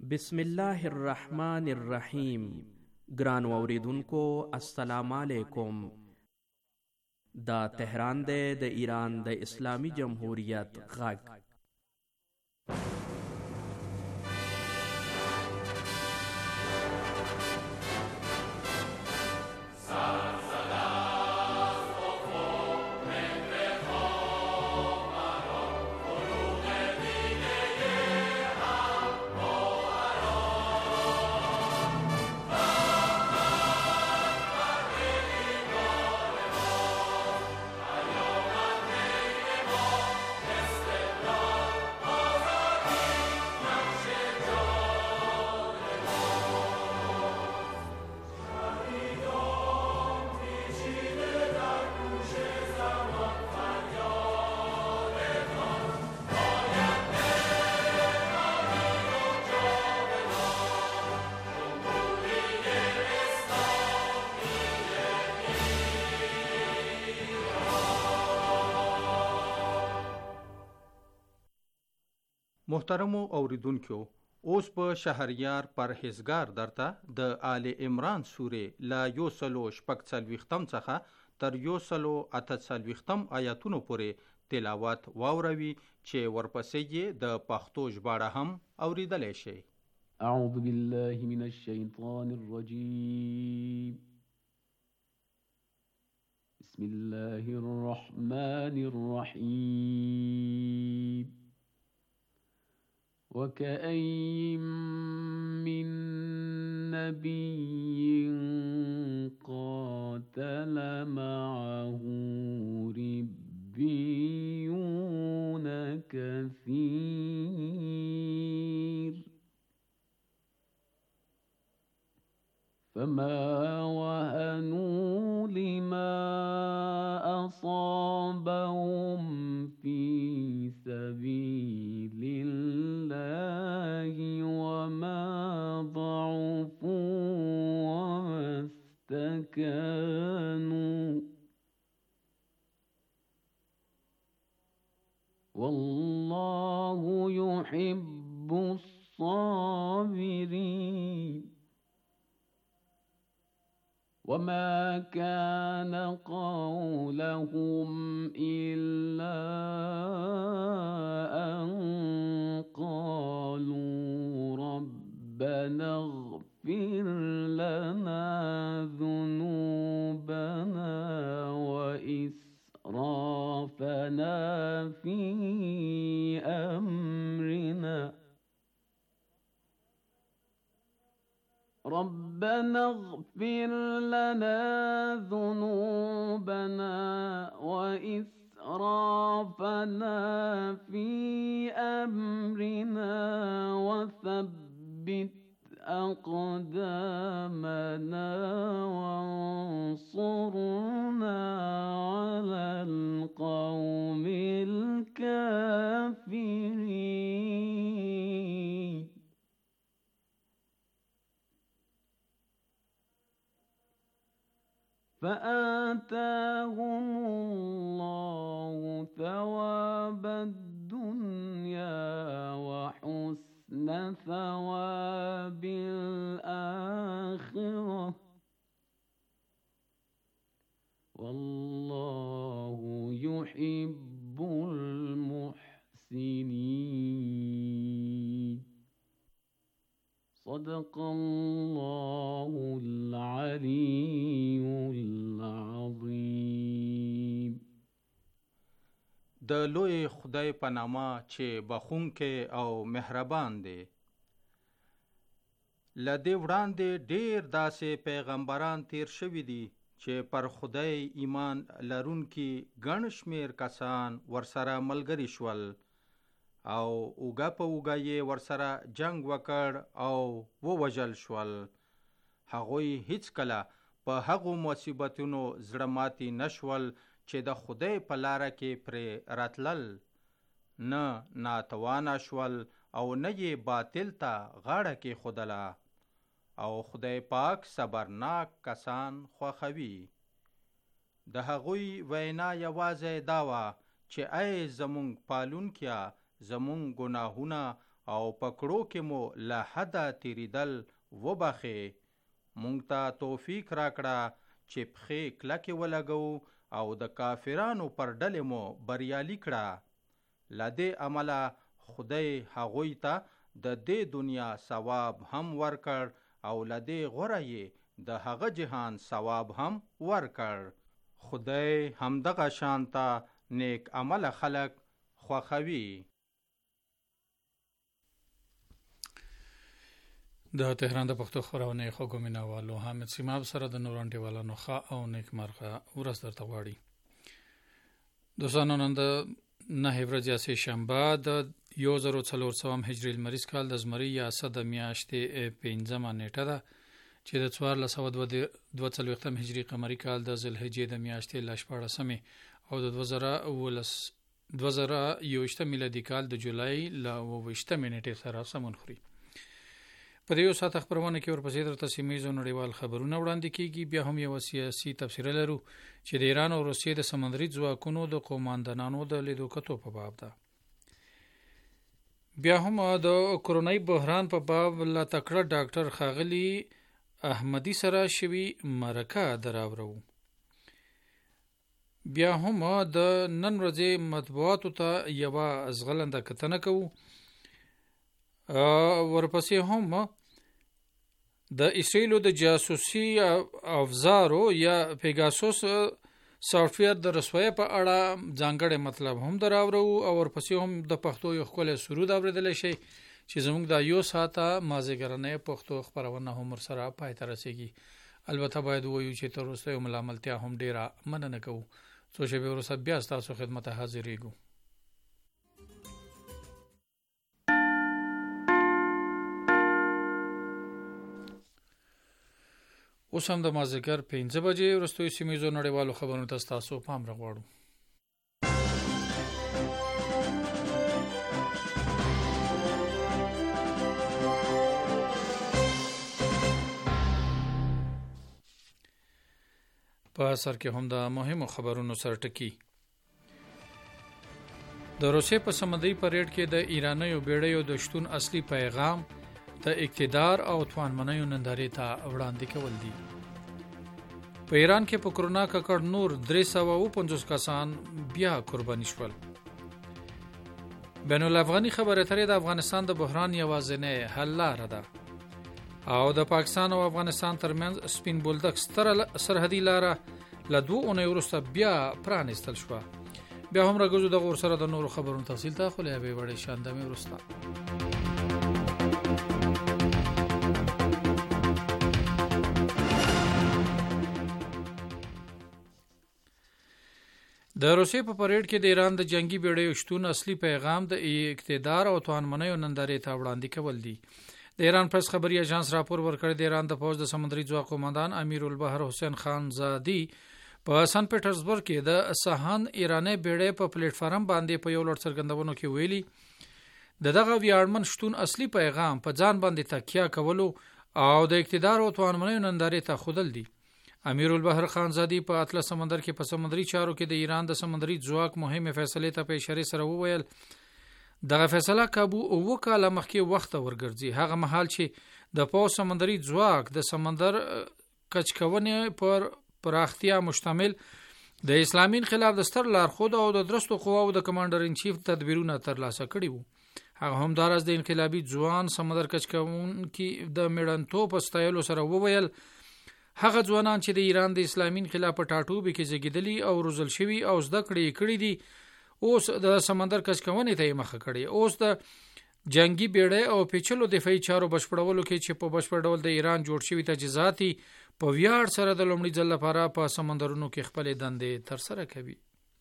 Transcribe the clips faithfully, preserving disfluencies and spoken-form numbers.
بسم الله الرحمن الرحیم. ګران اوریدونکو السلام علیکم. دا تهران دی د ایران د اسلامی جمهوریت غږ. محترمو اوریدونکو، اوس په شهریار پرهیزګار درته د آل عمران سورې لا یو سلو شپږ څلوېښتم څخه تر یو سلو اته څلوېښتم آیاتونو پورې تلاوت واوروي چې ورپسې یې د پښتو ژباړه هم اوریدلی شي. اعوذ بالله من الشیطان الرجیم. بسم الله الرحمن الرحیم. وكأين من نبي قاتل معه ربيون كثير فما وهنوا لما أصابهم في سبيل الله وما ضعفوا وما استكانوا والله يحب الصابرين. وما كان قولهم إلا أن قالوا ربنا اغفر لنا ذنوبنا وإسرافنا في أمرنا ربنا اغفر لنا ذنوبنا وإسرافنا في أمرنا وثبت أقدامنا وانصرنا على القوم الكافرين. فآتاهم الله ثواب الدنيا وحسن ثواب الآخرة والله يحب المحسنين. صدق الله العلي العظيم. د لوی خدای په نامه چې بخښونکی او مهربان دی. له دې وړاندې ډېر داسې پیغمبران تیر شوي دي چې پر خدای ایمان لرونکي ګڼ شمېر کسان ورسره ملګري شول او اوږه په اوږه یې ورسره جنگ وکړ او ووژل شول. هغوی هیڅکله په هغو مصیبتونو زړه ماتي نشول چې د خدای په لاره کې پرې راتلل، نه ناتوانه شول او نه یې باطل ته غاړه کېښودله. او خدای پاک صبرناک کسان خوښوي. د هغوی وینا یوازې دا وه چې ای زمونږ پالونکیا، زمونږ ګناهونه او پکړو کې مو له حده تیریدل وبخې. مونږ ته توفیق راکړه چې پښې کلکې ولګو او د کافرانو پر ډلې مو بریالي کړه. له دې عمله خدای هغوی ته د دې دنیا ثواب هم ورکړ او له دې غوره یې د هغه جهان ثواب هم ورکړ. خدای همدغه شانته نیک عمله خلق خوښوي. د تهران د پښتو خپرونې خوږو مینوالو حامد سیماب سره د نور انډیوالانو ښه او نیک مرغه ورځ درته غواړي. دوستانو، نن د نهه ورځې سه شنبه د یو زر څلور سوه هجري لمریز کال د زمري یا سه د میاشتې پنځمه نیټه ده چې د څوارلس سوه دوه څلوېښتم هجري قمري کال د ذوالحجې د میاشتې له شپاړسمې او د دوه زره اوولس دوه زره یوویشتم میلادي کال د جولای له اوه ویشتمې نیټې سره سمون خوري. په دې یو ساعت خبرونه کې ورپسې درته سیمهیزو نړیوال خبرونه وړاندې کیږي. بیا هم یو سیاسي تبصره لرو چې د ایران او روسیې د سمندري ځواکونو د قوماندانانو د لیدو کتو په باب ده. بیا هم د کورونای بحران په باب لا تکړه ډاکټر ښاغلي احمدي سره شوي مرکه دراورو. بیا هم د نن ورځې مطبوعاتو ته یوه ځغلنده کتنه کوو. ورپسې هم د اسرائیلو د جاسوسي افزارو یا پیګاسوس سافټویر د رسوایۍ په اړه ځانګړی مطلب هم دراورو او ورپسې هم د پښتو یو ښکلی سرود اورېدلی شي چې زموږ د یو ساعته مازدیګرنۍ پښتو خپرونه هم ورسره پای ته رسېږي. البته باید ووایو چې تر وروستیو ملاملتیا هم ډېره مننه کوو. څو شېبې وروسته بیا ستاسو خدمت ته حاضرېږو. اوس هم د مازدیګر پنځه بجې وروستیو سیمهیزو نړیوالو خبرونو ته ستاسو پام راغواړو. په سر کې هم د مهمو خبرونو سرټکی. د روسیې په سمندري پریډ کې د ایرانیو بیړیو د شتون اصلي پیغام د اقتدار او توانمنیو نندارې ته وړاندې کول دي. په ایران کې په کرونا ککړ نور درې سوه اووه پنځوس کسان بیا قرباني شول. بین الافغاني خبرې اترې د افغانستان د بحران یوازینۍ حل لاره ده او د پاکستان او افغانستان ترمنځ سپین بولدک ستره سرحدي لاره له دوه اونیو وروسته بیا پرانیستل شوه. بیا هم راګوزو د غور سره د نورو خبرونو تفصیل ته خو له یوې وړې شاندامې وروسته. د روسیې په پریډ کې د ایران د جنگي بیړیو شتون اصلي پیغام د اقتدار او توانمنیو نندارې ته وړاندې کول دي. د ایران پرس خبري اژانس راپور ورکړی د ایران د پوځ د سمندري ځواک قوماندان امیر البحر حسین خان زادی په سن پیټرزبرګ کې د سهان ایرانی بیړۍ په پلیټ فارم باندې په یو لړ څرګندونو کې ویلي د دغه ویاړمن شتون اصلي پیغام په ځان باندې تکیه کولو او د اقتدار او توانمنیو نندارې ته ښودل دي. امیر البحر خان زادی په اطلس سمندر کې په سمندري چارو کې د ایران د سمندري ځواک مهمه فیصلې ته په اشاره سره وویل دغه فیصله کابو اوه کاله مخکې وخت ورګرځي، هغه مهال چې د پوځ سمندري ځواک د سمندر کچکونې پر پراختیا مشتمل د اسلامي انقلاب د ستر لارښود او د درستو قواو د کمانډر ان چیف تدبیرونه ترلاسه کړي وو. هغه هم داراز د انقلابي ځوان سمندر کچکون کې د میړنتوب په ستایلو سره وویل هغه ځوانان چې د ایران د اسلامي انقلاب په ټاټوبي کې زیږیدلي او روزل شوي او زده کړې کړي دي اوس د سمندر کچکونې ته مخه کړي. اوس د جنگي بیړۍ او پیچلو دفاعي چارو بشپړولو کې چې په بشپړ ډول د ایران جوړ شوي تجهیزات په ویاړ سره د لومړي ځل لپاره په سمندرونو کې خپل دندې ترسره کوي.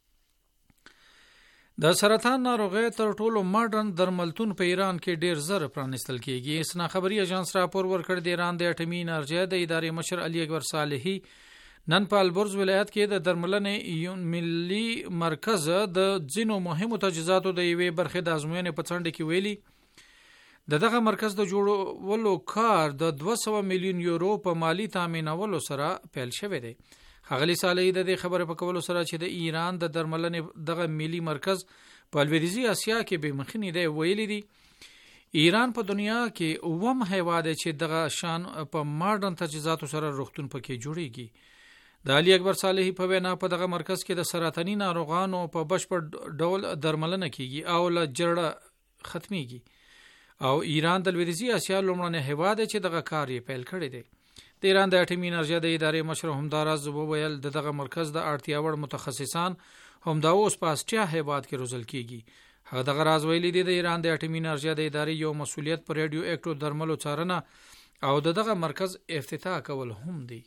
د سرطان ناروغۍ تر ټولو ماډرن درملتون په ایران کې ډیر زر پرانستل کیږي. اسنا خبري اژانس راپور ورکړ د ایران د اټومي انرژي د ادارې مشر علي اکبر صالحي نن په البرز ولایت کې د درملنې ملي مرکز د ځینو مهمو تجهیزاتو د یوې برخې د ازموینې په څنډه کې ویلي د دغه مرکز د جوړولو کار د دوه سوه میلیون یورو په مالی تامینولو سره پیل شوی دی. ښاغلي صالحي د دې خبرې په کولو سره چې د ایران د درملنې دغه ملي مرکز په لویدیځي اسیا کې به مخکې دی ویلي دي ایران په دنیا کې اوم هیواد چې دغه شان په ماډرن تجهیزاتو سره روغتون پکې جوړیږي. د علي اکبر صالحي په وینا په دغه مرکز کې د سرطاني ناروغانو په بشپړ ډول درملنه کیږي او له جړه ختميږي او ایران د لویدیځي اسیا لومړنی هیواد چې دغه کار یې پیل کړی دی. د ایران د اټومي انرژي د ادارې مشر همداراز وویل د دغه مرکز د اړتیا وړ متخصصان همدا اوس په اسټریا هیواد کې روزل کیږي. هغه دغه راز ویلي دی د ایران د اټومي انرژي د ادارې یو مسولیت پر ریډیو اکټیو درملو څارنه او د دغه مرکز افتتاح کول هم دی.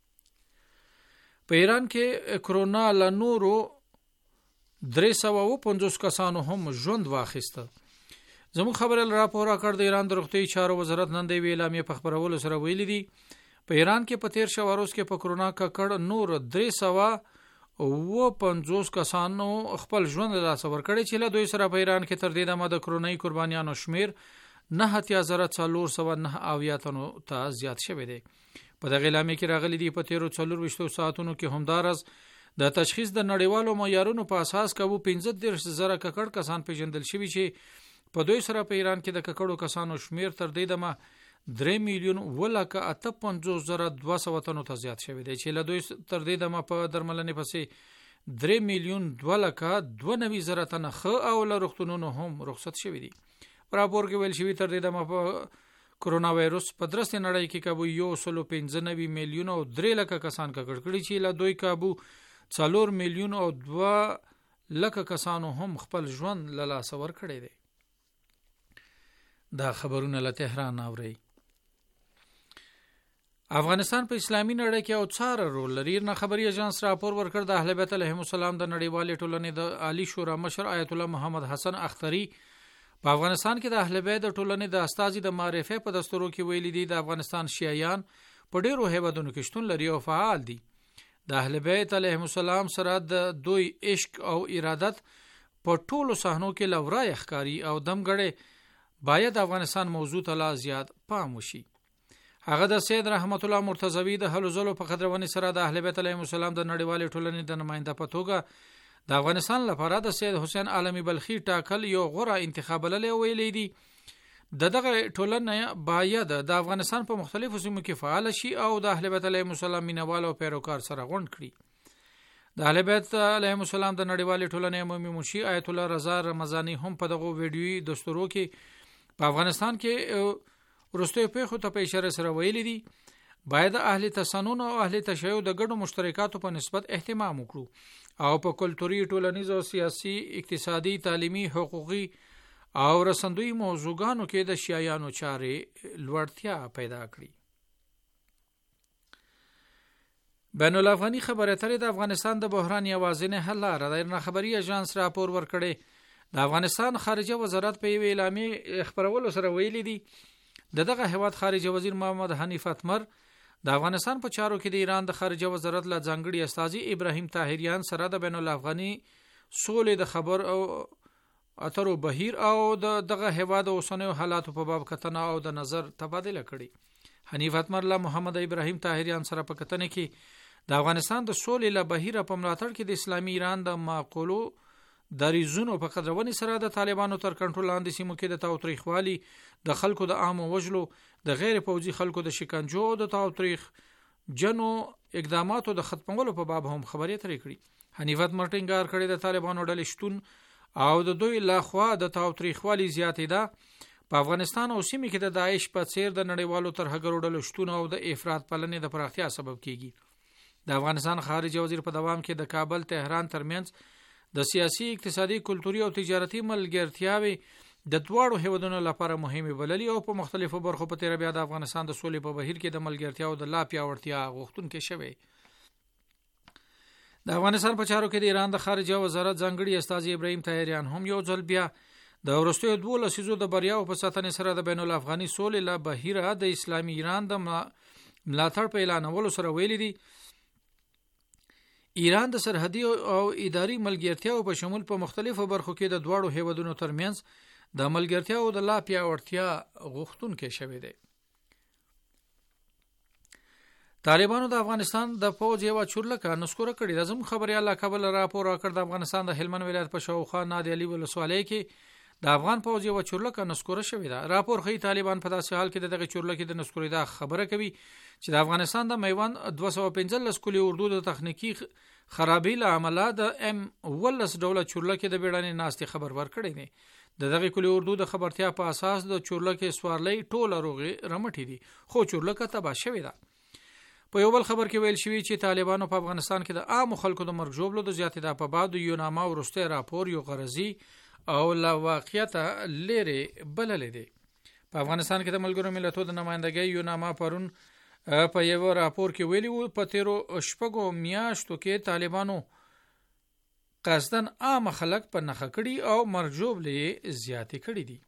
په ایران کې کرونا له نورو درې سوه پنځوس کسانو هم ژوند واخیسته. زموږ خبرل راپور راکړ د ایران د روغتي چارو وزارت نن د اعلامیې په خبرولو سره ویلي دی په ایران کې په تیر شوه روز کې په کرونا ککړ نور درې سوه او پنځوس کسانو خپل ژوند له لاسه ورکړی چې له دوی سره په ایران کې تر دې دمه د کرونای قربانیانو شمیر نه اتیا زره څلور سوه نه اویا تنو ته زیات شوی دی. په دغه اعلامیه کې راغلي دی په تیرو څلور ویشتو ساعتونو کې همدارز د تشخیص د نړیوالو معیارونو په اساس کوو پنځه دېرش زره ککړ کسان پیژندل شوي چې په دوی سره په ایران کې د ککړو کسانو شمیر تر دې دمه درې میلیون ولکه اته پنځوس زره دوه سوه تنو ته زیات شوی دی چې له دوی تر دې دمه په درملنې پسې درې میلیون دوه لکه دوه نوي زره تنه ښه او له روغتونونو هم رخصت شوي دي. په راپور کې ویل شوي تر دې دمه په کرونا وایروس په درسته نړۍ کې کابو یو سلو پنځه نوي میلیون او درې لکه کسان ککړ کړي چې له دوی کابو څلور میلیون او دوه لکه کسانو هم خپل ژوند له لاسه ورکړی دی. دا خبرونه له تهران اوري. افغانستان په اسلامي نړۍ کې او څار رول لري. نه خبري اژانس راپور ورکړ د اهل بیت علیهم السلام د نړیوالې ټولنې د عالی شورا مشر آیت الله محمد حسن اختری په افغانستان کې د اهل بیت د ټولنې د استازي د معرفه په دستورو کې ویلي دي د افغانستان شیعیان په ډیرو هیوادونو کې شتون لري او فعال دي. د اهل بیت علیهم السلام سره د دوی عشق او ارادت په ټولو صحنو کې لورای ښکاری او دمګړې باید افغانستان موضوع ته لا زیات پام وشي. هغه د سید رحمت الله مرتضوی د هلو زلو په خضرونی سره د اهل بیت علیهم السلام د نړیوالې ټولنې د نماینده په توګه د افغانستان لپاره د سید حسین عالمی بلخی ټاکل یو غوره انتخاب للی ویلې دي. د دغه ټولنې باید د افغانستان په مختلفو سیمو کې فعال شي او د اهل بیت علیهم السلام مینوال او پیروکار سره غونډ کړي. د اهل بیت علیهم السلام د نړیوالې ټولنې عمومي منشي آیت الله رضا رمضانی هم په دغه ویډیوي دستورو کې په افغانستان کې ورستوي پیښو ته په اشاره سره ویلي دي باید اهل تسنن او اهل تشیع د ګډو مشترکاتو په نسبت اهتمام وکړو او په کلتوري ټولنیز او سیاسي اقتصادي تعلیمي حقوقي او رسندوی موضوعګانو کې د شیعیانو چارې لوړتیا پیدا کړي. بین الافغاني خبره اترې د افغانستان د بحران یوازینی حل لاره ده. نه خبري اژانس راپور ورکړي د افغانستان خارجه وزارت په یو اعلامیه خبرولو سره ویلي دي د دغه هیواد خارجه وزیر محمد حنیف اتمر د افغانستان په چارو کې د ایران د خارجه وزارت له ځانګړي استازي ابراهیم طاهریان سره د بین الافغاني سولې د خبر او اترو بهیر او د دغه هیواد اوسنیو حالاتو په باب کتنه او د نظر تبادله کړي. حنیف اتمر له محمد ابراهیم طاهریان سره په کتنه کې د افغانستان د سولې له بهیر په ملاتړ کې د اسلامي ایران د معقولو دریزونو په قدرونی سره د طالبانو تر کنټرول لاندې سیمو کې د تاوتریخوالي د خلکو د عام وژلو د غیر پوځي خلکو د شکنجو د تاوتریخ جنو اقداماتو د ختمولو په باب هم خبرې ترې کړي. حنیفت مرټینګار کړي د طالبانو ډلې شتون او د دوی لخوا د تاوتریخوالي زیاتې ده په افغانستان او سیمه کې د داعش په څیر د نړیوالو ترهګرو ډلو شتون او د افراط پلنې د پراختیا سبب کیږي. د افغانستان خارجه وزیر په دوام کې د کابل تهران ترمنځ د سیاسي اقتصادي کلتوري او تجارتي ملګرتیاوي د دواړو هیوادونو لپاره مهمه بللي او په مختلفو برخو په تیر بیا د افغانستان د سولې په بهیر کې د ملګرتیاو د لا پیاوړتیا غوښتونکي شوی. د افغانستان په چارو کې د ایران د خارجه وزارت ځانګړي استازي ابراهیم طاهریان هم یو ځل بیا د ورستیو دوه لسیزو د بریاو په ساتنې سره د بین الافغاني سولې له بهیره د اسلامي ایران د ملاتړ په اعلانولو سره ویلي دي ایران د سرحدي او اداري ملګرتیاو په شمول په مختلفو برخو کې د دواړو هیوادونو ترمنځ د ملګرتیاو د لا پیاوړتیا غوښتونکي شوی دی. طالبانو د افغانستان د فوج یو چورلکه نسکوره کړې ده. زموږ خبري الله کابل راپور راکړ د افغانستان د هلمند ولایت په شاوخوا نادي علي ولسوالۍ کې د افغان پوځ یو چورلکه نسکوره شوې ده. راپور ښیي طالبان په داسې حال کې د دغه چورلکې د نسکورېدا خبره کوي چې د افغانستان د میوند دوه سوه پنځلس کلي اردو د تخنیکی خرابۍ له امله د ام ولس ډوله چورلکې د بیړنۍ ناستې خبر ورکړی دی. د دغه کلي اردو د خبرتیا په اساس د چورلکې سوارلۍ ټوله روغې رمټې دي، خو چورلکه تباه شوې ده. په یو بل خبر کې ویل شوی چې طالبانو په افغانستان کې د عام خلکو د مرګ ژوبلو د زیاتېدا په باب د یوناما وروستی راپور یو غرضي او لا واقعیت لري بلل دي. په افغانستان کې د ملګرو ملتونو د نمائندګۍ یوناما پرون په یو راپور کې ویلي وو په تیرو شپږو میاشتو کې طالبانو قصدن عام خلک په نخښه کړي او مرګ ژوبلې زیاتې کړي دي.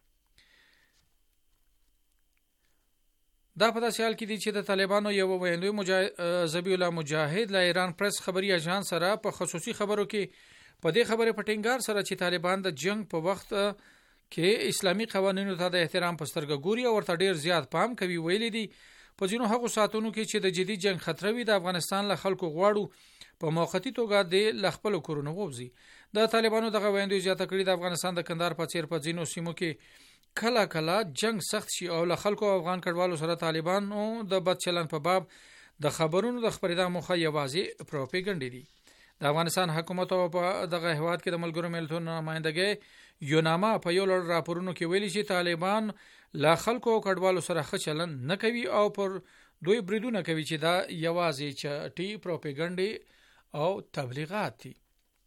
دا په داسې حال کې دي چې د طالبانو یو ویاندوی مجاهد ذبیح الله مجاهد له ایران پریس خبري اژانس سره په خصوصي خبرو کې په دې خبره په ټینګار سره چې طالبان د جنگ په وخت کې اسلامي قوانینو ته د احترام په سترګه ګوري او ورته ډیر زیات پام کوي. ویلي دي په ځینو هغو ساتونو کې چې د جدي جنگ خطر وي د افغانستان له خلکو غواړو په موقتی توګه د لخپل کورونو ووزي. د طالبانو دغه ویاندوی زیاته کړي د افغانستان د کندهار په څیر په ځینو سیمو کې کله کله جنگ سخت شي او له خلکو افغان کډوالو سره طالبانو د بد چلن په باب د خبرونو د خبرېدا موخه یوازې پروپاګاندا دي. د افغانستان حکومت او په دغه هیواد کې د ملګرو ملتونو نمائندګۍ یوناما په یو لړ راپورونو کې ویلي چې طالبان له خلکو او کډوالو سره ښه چلن نه کوي او پر دوی بریدونه کوي چې دا یوازې چټي پروپاګاندا او تبلیغات دي.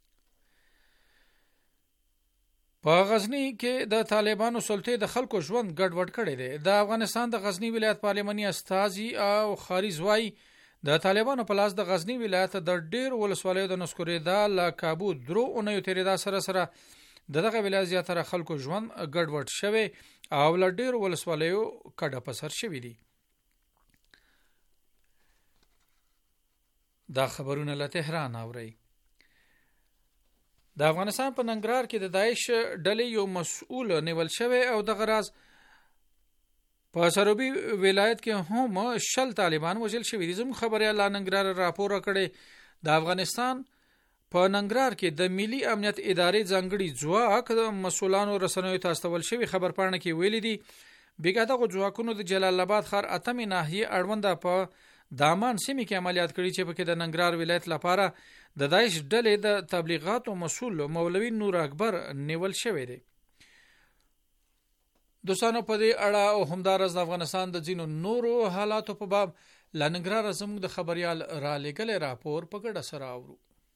په غزنی کې د طالبانو سلطې د خلکو ژوند ګډوډ کړی دی. د افغانستان د غزنی ولایت پارلماني استازي او خاریز وای د طالبانو په لاس د غزنی ولایت د ډیر ولسوالیو د نسکورېدا له کابو درو اونیو تیریدا سره سره دغه ولایت زیاتره خلکو ژوند ګډوډ شوی او له ډیر ولسوالیو کډه په سر شوی دي. دا خبرونه له تهران اوري. د افغانستان په ننګرهار کې د داعش ډلې یو مسؤل نیول شوی او د غراز په سروبي ولایت کې هم شل طالبان وژل شوي دي. زموږ خبريال لا ننګرهار راپور کړی د افغانستان په ننګرهار کې د ملي امنیت ادارې ځانګړي ځواک د مسؤلانو رسنیو ته استول شوی. خبرپاڼه کې ویلي دي بیګا دغه ځواکونو د جلال آباد ښار اتمې ناحیې اړونده په دامان سیمې کې عملیات کړي چې پکې د ننګرهار ولایت لپاره د داعش ډلې د تبلیغاتو مسؤل مولوی نور اکبر نیول شوی دی. دوستانو په دې اړه او همدارس د افغانستان د ځینو نورو حالاتو په باب له ننګرهار زموږ د خبريال را لېږلی راپور په ګډه سره اورو.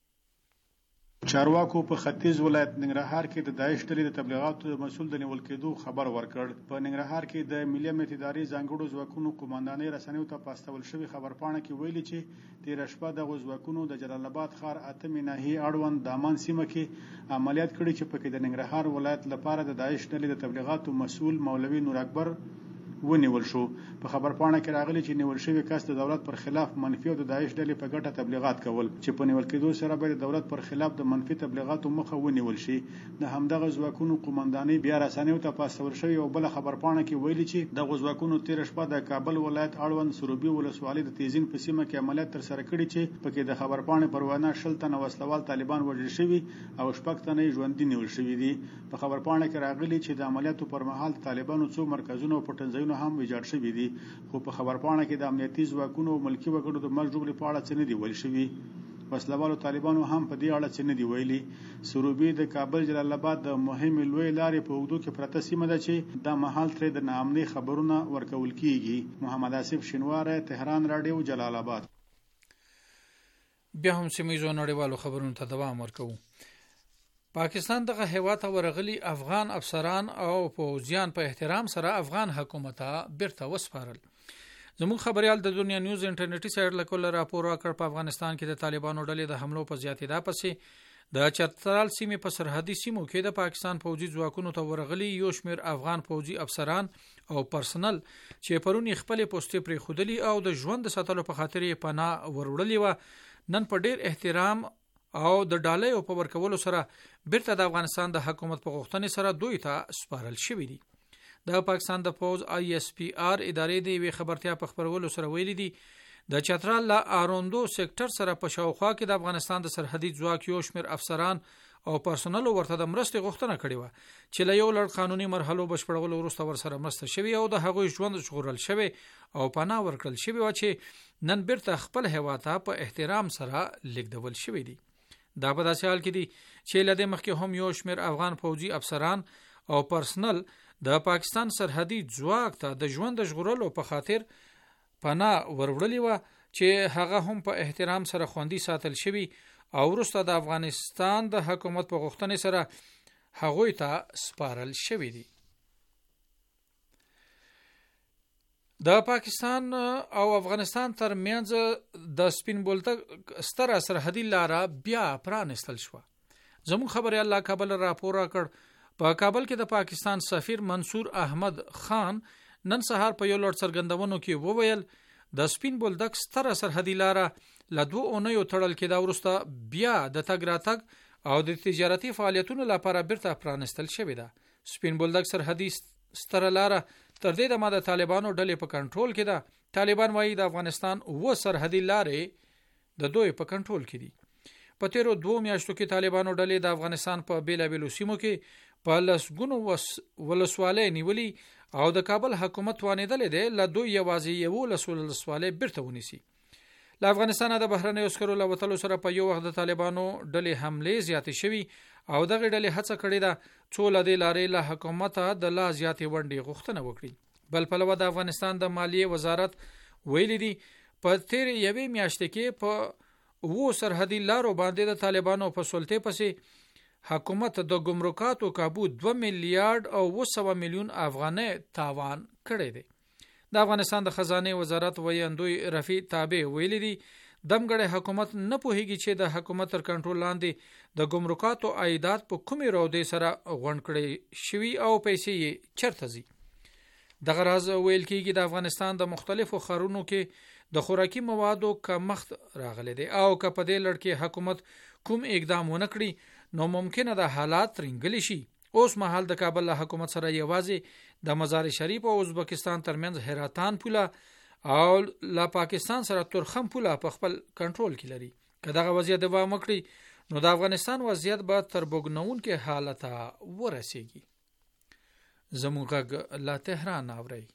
چارواکو په ختیځ ولایت ننګرهار کې د داعش ډلې د تبلیغاتو مسؤل د نیول کېدو خبر ورکړ. په ننګرهار کې د ملي امنیت ادارې ځانګړو ځواکونو قوماندانۍ رسنیو ته پاستول شوی خبرپاڼه کې ویلي چې تېره شپه دغو ځواکونو د جلال آباد ښار اتمې ناحیې اړوند دامان سیمه کې عملیات کړي چې پکې د ننګرهار ولایت لپاره د داعش ډلې د تبلیغاتو مسؤل مولوی نور اکبر ونیول شو. په خبرپاڼه کې راغلي چې نیول شوی کس د دولت پر خلاف منفي او د داعش ډلې په ګټه تبلیغات کول چې په نیول کېدو سره به د دولت پر خلاف د منفي تبلیغاتو مخه ونیول شي. د همدغه ځواکونو قوماندانۍ بیا رسنیو ته پاستول شوی او بل خبرپاڼه کې ویلي چې دغه ځواکونو تیر شپه د کابل ولایت اړوند سروبي ولسوالۍ د تیزین په سیمه کې عملیات تر سره کړي چې پکې د خبرپاڼې پر وینا شل تنه وسلوال طالبان وژل شوي او شپږ تنه ژوندي نیول شوي دي. په خبرپاڼه کې راغلي چې د عملیاتو پر مهال طالبانو څو مرکزونه او پټنځایونه هم ویجاړ شوي دي، خو په خبرپاڼه کې د امنیتي ځواکونو او ملکي وګړو د مرګ ژوبلې په اړه څه نه دي ویل شوي. وسلوالو طالبانو هم په دې اړه څه نه دي ویلي. سروبي د کابل جلال آباد د مهمې لویې لارې په اوږدو کې پرته سیمه ده چې دا مهال ترې د ناامنۍ خبرونه ورکول کیږي. محمد آصف شینواره، تهران رادیو، جلال آباد. بیا هم سیمه‌یزو نړیوالو خبرونو ته دوام ورکوو. پاکستان دغه هیواد ته ورغلي افغان افسران او پوځیان په احترام سره افغان حکومت ته بیرته وسپارل. زموږ خبريال د دنیا نیوز انټرنیټي سایټ له کوله راپور راکړ په افغانستان کې د طالبانو ډلې د حملو په زیاتېدا پسې د چترال سیمې په سرحدي سیمو کې د پاکستان پوځي ځواکونو ته ورغلي یو شمېر افغان پوځي افسران او پرسنل چې پرونی خپل پوسټې پرې خودلی او د ژوند د ساتلو په خاطر یې پناه وروړلې و، نن په ډیر احترام او د ډالۍ په ورکولو سره بیرته د افغانستان د حکومت په غوښتنې سره دوی ته سپارل شوی دي. د پاکستان د پوز آی اس پی آر ادارې د وی خبرتیا په خبرولو سره ویلي دي د چترال لا اروندو سېکټر سره په شاوخوا کې د افغانستان د سرحدي ځواک یو شمېر افسران او پرسونل ورته د مرستې غوښتنه کړې و چې له یو لړ قانوني مرحلو بشپړولو وروسته ورسره مرسته شوی او د هغوی ژوند ژغورل شوی او پناه ورکړل شوی و چې نن بیرته خپل هیواد ته په احترام سره لیږدول شوی دی. دا په داسې حال کې دی چې لدې مخکې هم یو شمېر افغان فوجي افسران او پرسنل د پاکستان سرحدي ځواک ته د ژوند ژغورلو په خاطر پناه وروړلی و چې هغه هم په احترام سره خوندي ساتل شوی او وروسته د افغانستان د حکومت په غوښتنې سره هغوی ته سپارل شوی دی. د پاکستان او افغانستان ترمنځ د سپین بولدک ستره سرحدي لاره بیا پرانستل شوه. زموږ خبريال لا کابل راپور راکړ په کابل کې د پاکستان سفیر منصور احمد خان نن سهار په یو لړ څرګندونو کې وویل د سپین بولدک ستره سرحدي لاره له دوه اونیو تړل کېده وروسته بیا د تګ راتګ او د تجارتي فعالیتونو لپاره بیرته پرانستل شوې ده. سپین بولدک سرحدي ستره لاره تر دې دمه د طالبانو ډلې په کنټرول کې ده. طالبان وایي د افغانستان و سرحدي لارې د دوی په کنټرول کې دي. په تیرو دوه میاشتو کې طالبانو ډلې د افغانستان په بیلابیلو سیمو کې په لسګونو ولسوالۍ نیولي او د کابل حکومت وانیدلې دی له دوی یوازې یو ولسوالۍ بیرته ونیسي. له افغانستان د بهرنیو عسکرو له وتلو سره په یو وخت د طالبانو ډلې حملې زیاتې شوي او دغه ډلې هڅه کړې ده څو له دې لارې له حکومت د لا زیاتې ونډې غوښتنه وکړي. بل پلوه د افغانستان د مالیې وزارت ویلي دي په تیر یوې میاشتې کې په وو سرحدي لارو باندې د طالبانو په سلطې پسې حکومت د ګمرکاتو کابو دوه میلیارډ او اوه سوه میلیون افغانۍ تاوان کړی دی. د افغانستان د خزانه وزارت ویاندوی رفیع تابع ویلي دي دمګړی حکومت نه پوهیږي چې د حکومت تر کنټرول لاندې د ګمرکاتو عایدات په کومې رودې سره غونډ کړي شوي او پیسې یې چرته ځي. دغه راز ویل کېږي د افغانستان د مختلفو ښارونو کې د خوراکي موادو کمښت راغلی دی او که په دې لړ کې حکومت کوم اقدام ونه کړي نو ممکنه د حالات رنګلی شي. اوس مهال د کابل له حکومت سره یوازې د مزار شریف او ازبکستان ترمنځ هراتان پوله او له پاکستان سره ترخم پوله په خپل کنټرول کې لري. که دغه وضعیت دوام وکړي نو د افغانستان وضعیت به تر بوږنونکي حالت ورسیږي. زموږ غږ له تهران اوري.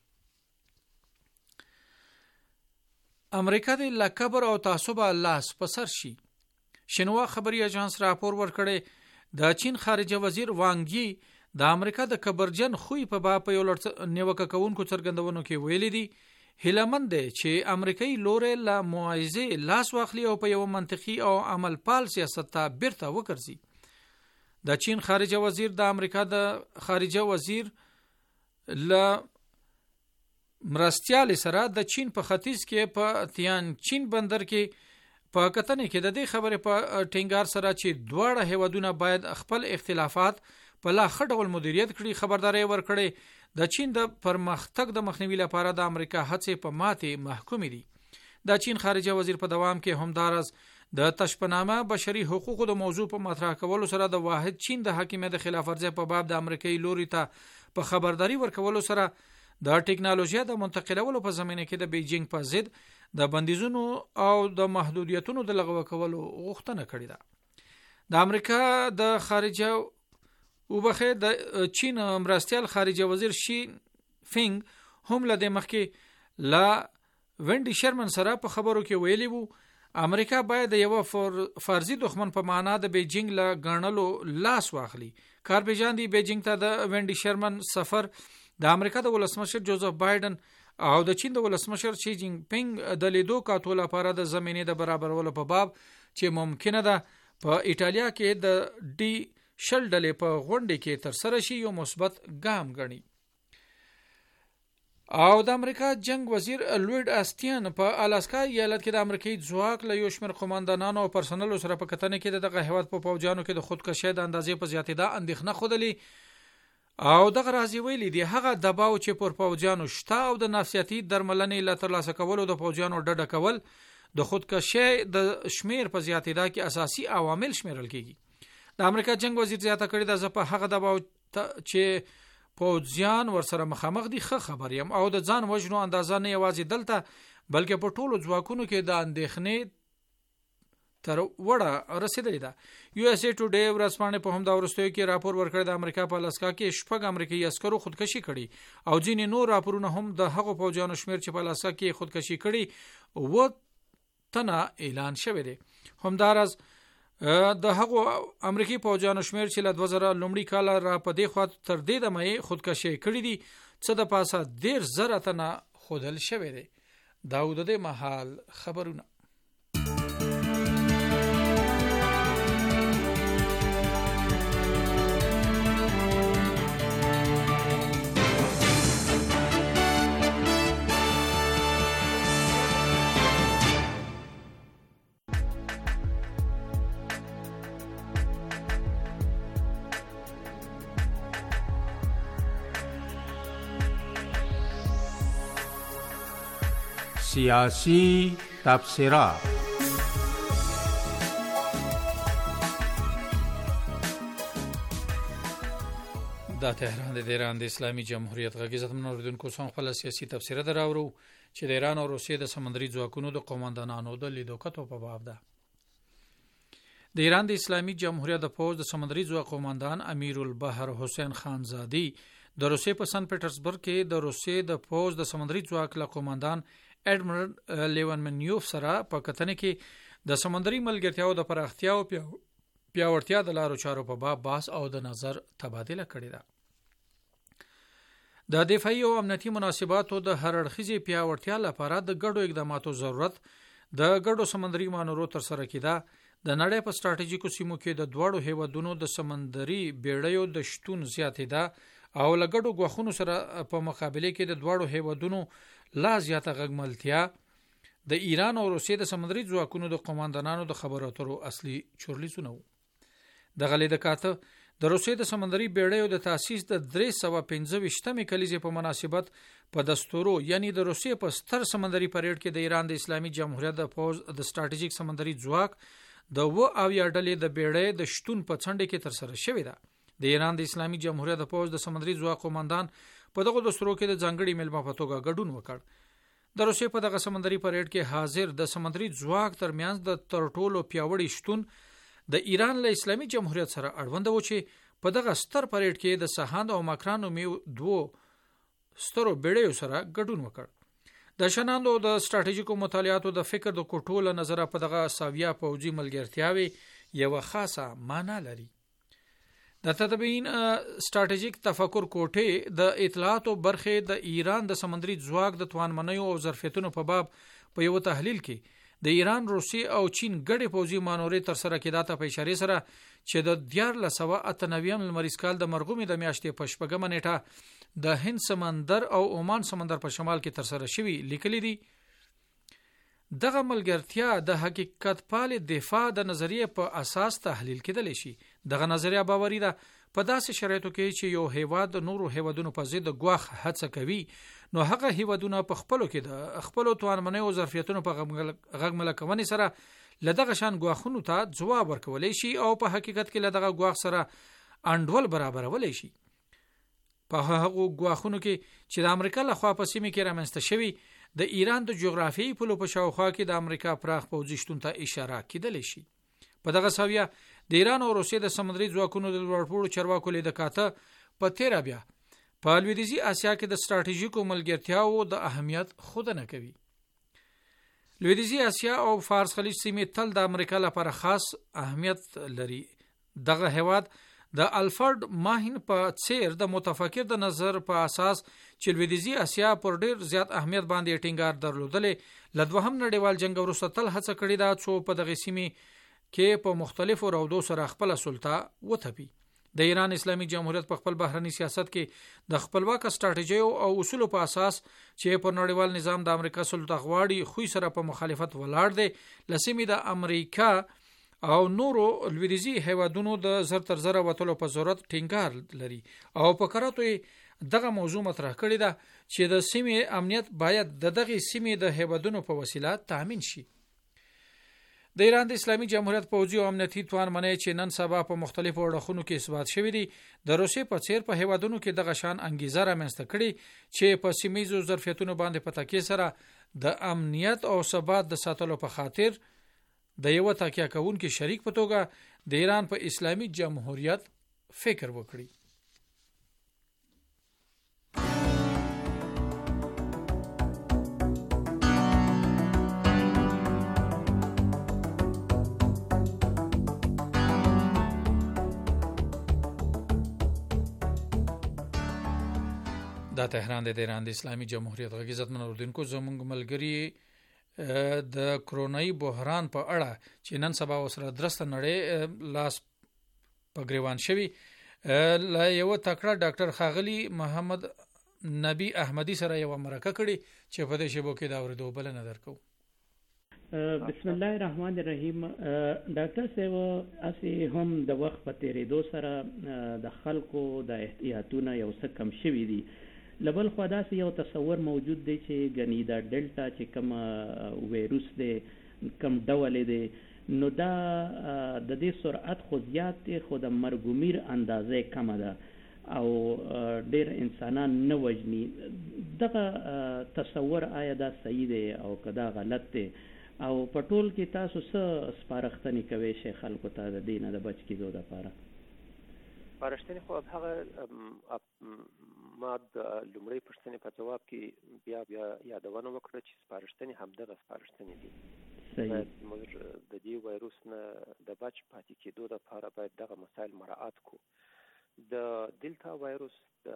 امریکا د لکبر او تعصب لاس په سر شي. شنوا خبري اژانس راپور ورکړی د چین خارجه وزیر وانګ یی د امریکا د کبرجن خوې په باب په یو لړ نیوکه کوونکو څرګندونو کې ویلي دي هیلمند دی چې امریکایي لورې له معاهزې لاس واخلي او په یو منطقي او عمل پال سیاست ته بیرته وګرځي. د چین خارجه وزیر د امریکا د خارجه وزیر له مرستیال سره د چین په ختیځ کې په تیان چین بندر کې په کتنې کې د دې خبرې په ټینګار سره چې دواړه هیوادونه باید خپل اختلافات په لا ښه ډول مدیریت کړي خبرداري ورکړي. د چین د پرمختګ د مخنیوي لپاره د امریکا هڅې په ماتې محکوم دي. د چین خارجه وزیر په دوام کې همدارس د تشپنامه بشري حقوقو د موضوع په مطرح کولو سره د واحد چین د حاکمیت د خلاف ورزي په باب د امریکایي لوري ته په خبرداري ورکولو سره د ټکنالوژي د منتقلولو په زمینه کې د بیجینګ په ضد د بندیزونو او د محدودیتونو د لغوه کولو غوښتنه کړې ده. د امریکا د خارجه وبخه د چین مرستیال خارجه وزیر شي فینګ هم له مخکې لا وینډي شرمن سره په خبرو کې ویلي وو امریکا باید یو فرضي دښمن په معنا د بیجینګ له غړنلو لاس واخلي. کار پیژاندي بیجینګ ته د وینډي شرمن سفر د امریکا د ولسمشر جوزف بایدن او د چین د ولسمشر شي جینګ پینګ د لیدو کاتو لپاره د زمینې د برابرولو په باب چې ممکنه ده په ایټالیا کې د ډي شل ډلې په غونډه کې تر سره شي یو مثبت ګام غني. او د امریکا جنگ وزیر لوید آستین په الاسکا ایالت کې د امریکایي ځواک له یو شمېر قوماندانانو او پرسنلو سره په کتنې کې دغه هیواد په پوجانو کې د خودکشي د اندازې په زیاتېدا اندېښنه خودلی او دغه راځي ویلي دی هغه دباو چې پر پوجانو شته او د نفسیاتي درملنې له ترلاسه کولو د پوجانو ډډه کول د خودکشي د شمیر په زیاتېدا کې اساسي عوامل شمیرل کیږي. د امریکا جنگ وزیر زیاته کړی د زپه هغه دباو چې پوځیان ورسره مخامخ دي ښه خبر یم او د ځان وژنو اندازه نه یوازې دلته بلکې په ټولو ځواکونو کې د اندېښنې تر وړه رسیدلې ده. یو اس ای ټوډے ورځپاڼې په همدا وروستیو کې راپور ورکړی د امریکا په الاسکا کې شپږ امریکایي عسکرو خودکشي کړي او ځینې نور راپورونه هم د هغو پوځیانو شمیر چې په الاسکا کې خودکشي کړي و تنه اعلان شوی دی. همدارز د هغو امریکایي پوځیانو شمیر چې له دوه زره لومړي کال را په دې خوا تر دې دمه خودکشي کړي دي څه د پاسه ډیر زره تنه خودل شوی دی. دا د دې محل خبرونه. سیاسی تبصره. دا تهران د ایران د اسلامي جمهوریت غږیزت منوردونکو څنګه خپل سیاسي تبصره دراورو چې د ایران او روسیې د سمندري ځواکونو د قوماندانانو د لیدو کتو په باب ده. د ایران د اسلامي جمهوریت د پوز د سمندري ځواک قوماندان امیر البحر حسین خانزادی د روسیې په سن پټرزبرګ کې د روسیې د پوز د سمندري ځواک له قوماندان اډمرل لیون منیوف سره په کتنه کې د سمندري ملګرتیاو د پراختیا او پیاوړتیا د لارو چارو په باب بحث او د نظر تبادله کړې ده. د دفاعي او امنیتي مناسباتو د هر اړخیزې پیاوړتیا لپاره د ګډو اقداماتو ضرورت د ګډو سمندري مانورو تر سره کېده. د نړۍ په ستراتیژیکو سیمو کې د دوړو هیوادونو د سمندري بیړیو د شتون زیاتېده او لګړو غوښونو سره په مقابله کې د دوړو هیوادونو لا زیاته غږملتیا د ایران او روسیې د سمندري ځواکونو د قوماندانانو د خبرو اترو اصلي چورلیزونه وو. د غلې د کاته د روسیې د سمندري بیړیو د تاسیس د درې سوه پنځه ویشتمې کلیزې په مناسبت په دستورو یعنی د روسیې په ستر سمندري پریډ کې د ایران د اسلامي جمهوریت د پوز د ستراتیژیک سمندري ځواک د و او یا ډلې د بیړۍ د شتون په څنډه کې تر سره شوې ده. د ایران د اسلامي جمهوریت د پوز د سمندري ځواک قوماندان په دغه دستورو کې د ځانګړي ملما په توګه ګډون وکړ. د روسیې په دغه سمندري پریډ کې حاضر د سمندري ځواک ترمنځ د ترټولو پیاوړي شتون د ایران له اسلامي جمهوریت سره اړوند و چې په دغه ستر پریډ کې د سهاند او مکران نومي دوه سترو بیړیو سره ګډون وکړ. د شناندو د ستراتیژیکو مطالعاتو د فکر د کوټول نظر په دغه ساویا پوځي ملګرتیاوي یو خاصه معنا لري. د تدبین ستراتیژیک تفکر کوټه د اطلاعاتو برخه د ایران د سمندري ځواک د توانمنیو او ظرفیتونو په باب په یو تحلیل کې د ایران، روسیې او چین ګډې پوځي مانورې تر سره کېداته په اشاره سره چې د دیارلس سوه اته نوي لمریز کال د مرغومې د میاشتې په شپږمه نیټه د هند سمندر او عمان سمندر په شمال کې تر سره شوی لیکلي دي. دغه ملګرتیا د حقیقت پال دفاع د نظریه په اساس تحلیل کېدلی شي. دغه نظریه باوري ده په داسې شرایطو کې چې یو هیواد نورو هیوادونو په ضد غواخ هڅه کوي نو هغه هیوادونه په خپلو کې د خپلو توانمنۍ او ظرفیتونو په غږمله کوونې سره لدغه شان غواخونو ته ځواب ورکولی شي او په حقیقت کې لدغه غواخ سره انډول برابرولی شي. په هغه غواخونو کې چې د امریکا لخوا په سیمه کې رامنځته شوی د ایران د جغرافیایي پولو په شاوخوا کې د امریکا پراخ پوځي شتون ته اشاره کېدلی شي. په دغه ساویه د ایران او روسیې د سمندري ځواکونو د لوړپوړو چارواکو لیده کاته په تیره بیا په لویدیځي اسیا کې د ستراتیژیکو ملګرتیاو د اهمیت ښودنه کوي. لویدیځي اسیا او فارس خلیج سیمې تل د امریکا لپاره خاص اهمیت لري. دغه هیواد د الفرد ماهین په څیر د متفکر د نظر په اساس چې لویدیځي اسیا پر ډیر زیات اهمیت باندې ټینګار درلودلې له دوهم نړیوال جنگ وروسته تل هڅه کړې ده چې په دغه سیمې کې په مختلفو رودو سره خپل سلطه وتپي. د ایران اسلامي جمهوریت په خپل بهرني سیاست کې د خپلواک ستراتیژي او اصولو په اساس چې په نړیوال نظام د امریکا سلطه غواړي خو سره په مخالفت ولاړ دی. لسمې د امریکا او نورو لویدیځي هیوادونو د زر تر زر وټلو په ضرورت ټینګار لري او په کاراتو دغه موضوع مطرح کړی ده چې د سیمې امنیت باید د دغه سیمې د هیوادونو په وسیله تامین شي. د ایران د اسلامي جمهوریت پوځي او امنیتي توانمنۍ چې نن سبا په مختلفو اړخونو کې اثبات شوی دي د روسیې په څیر په هیوادونو کې دغه شان انګیزه رامنځته کړي چې په سیمایي ظرفیتونو باندې په تکیه سره د امنیت او ثبات د ساتلو په خاطر د یو تکیه کوونکي شریک په توګه د ایران په اسلامي جمهوریت فکر وکړي. دا تهران د ایران د اسلامي جمهوریت غږ عزت من اوردونکو زموږ ملګری د کرونای بحران په اړه چې نن سبا وسره درسته نړۍ لاس په گریوان شوی لا یو تکړه ډاکټر خاغلی محمد نبی احمدی سره یو مرکه کړي چې په دې شبو کې دا ورته بل نه درکو. بسم الله الرحمن الرحیم. ډاکټر صاحب اسی هم د وخت په تیریدو سره د خلکو د احتیاطونه یو څه کم شوي دي. لبل خو داسې یو تصور موجود دی چې ګنې دا ډلټا چې کوم ویروس دی کوم ډول دی نو دا د دې سرعت خو زیات دی خو د مرګومیر اندازې کمه ده او ډېر انسانان نه وژني. دغه تصور آیا دا صحیح دی او که دا غلط دی او په ټول کې تاسو څه سپارښتنې کوئ شئ خلکو ته د دې نه د بچ کېدو دپاره؟ سپارښتنې خو هغه ما د لومړۍ پوښتنې په جواب کې بیا بیا یادونه وکړه چې سپارښتنې همدغه سپارښتنې دي. باید موږ د دې وایروس نه د بچ پاتې کېدو دپاره باید دغه مسایل مراعات کړو. د دلتا وایروس د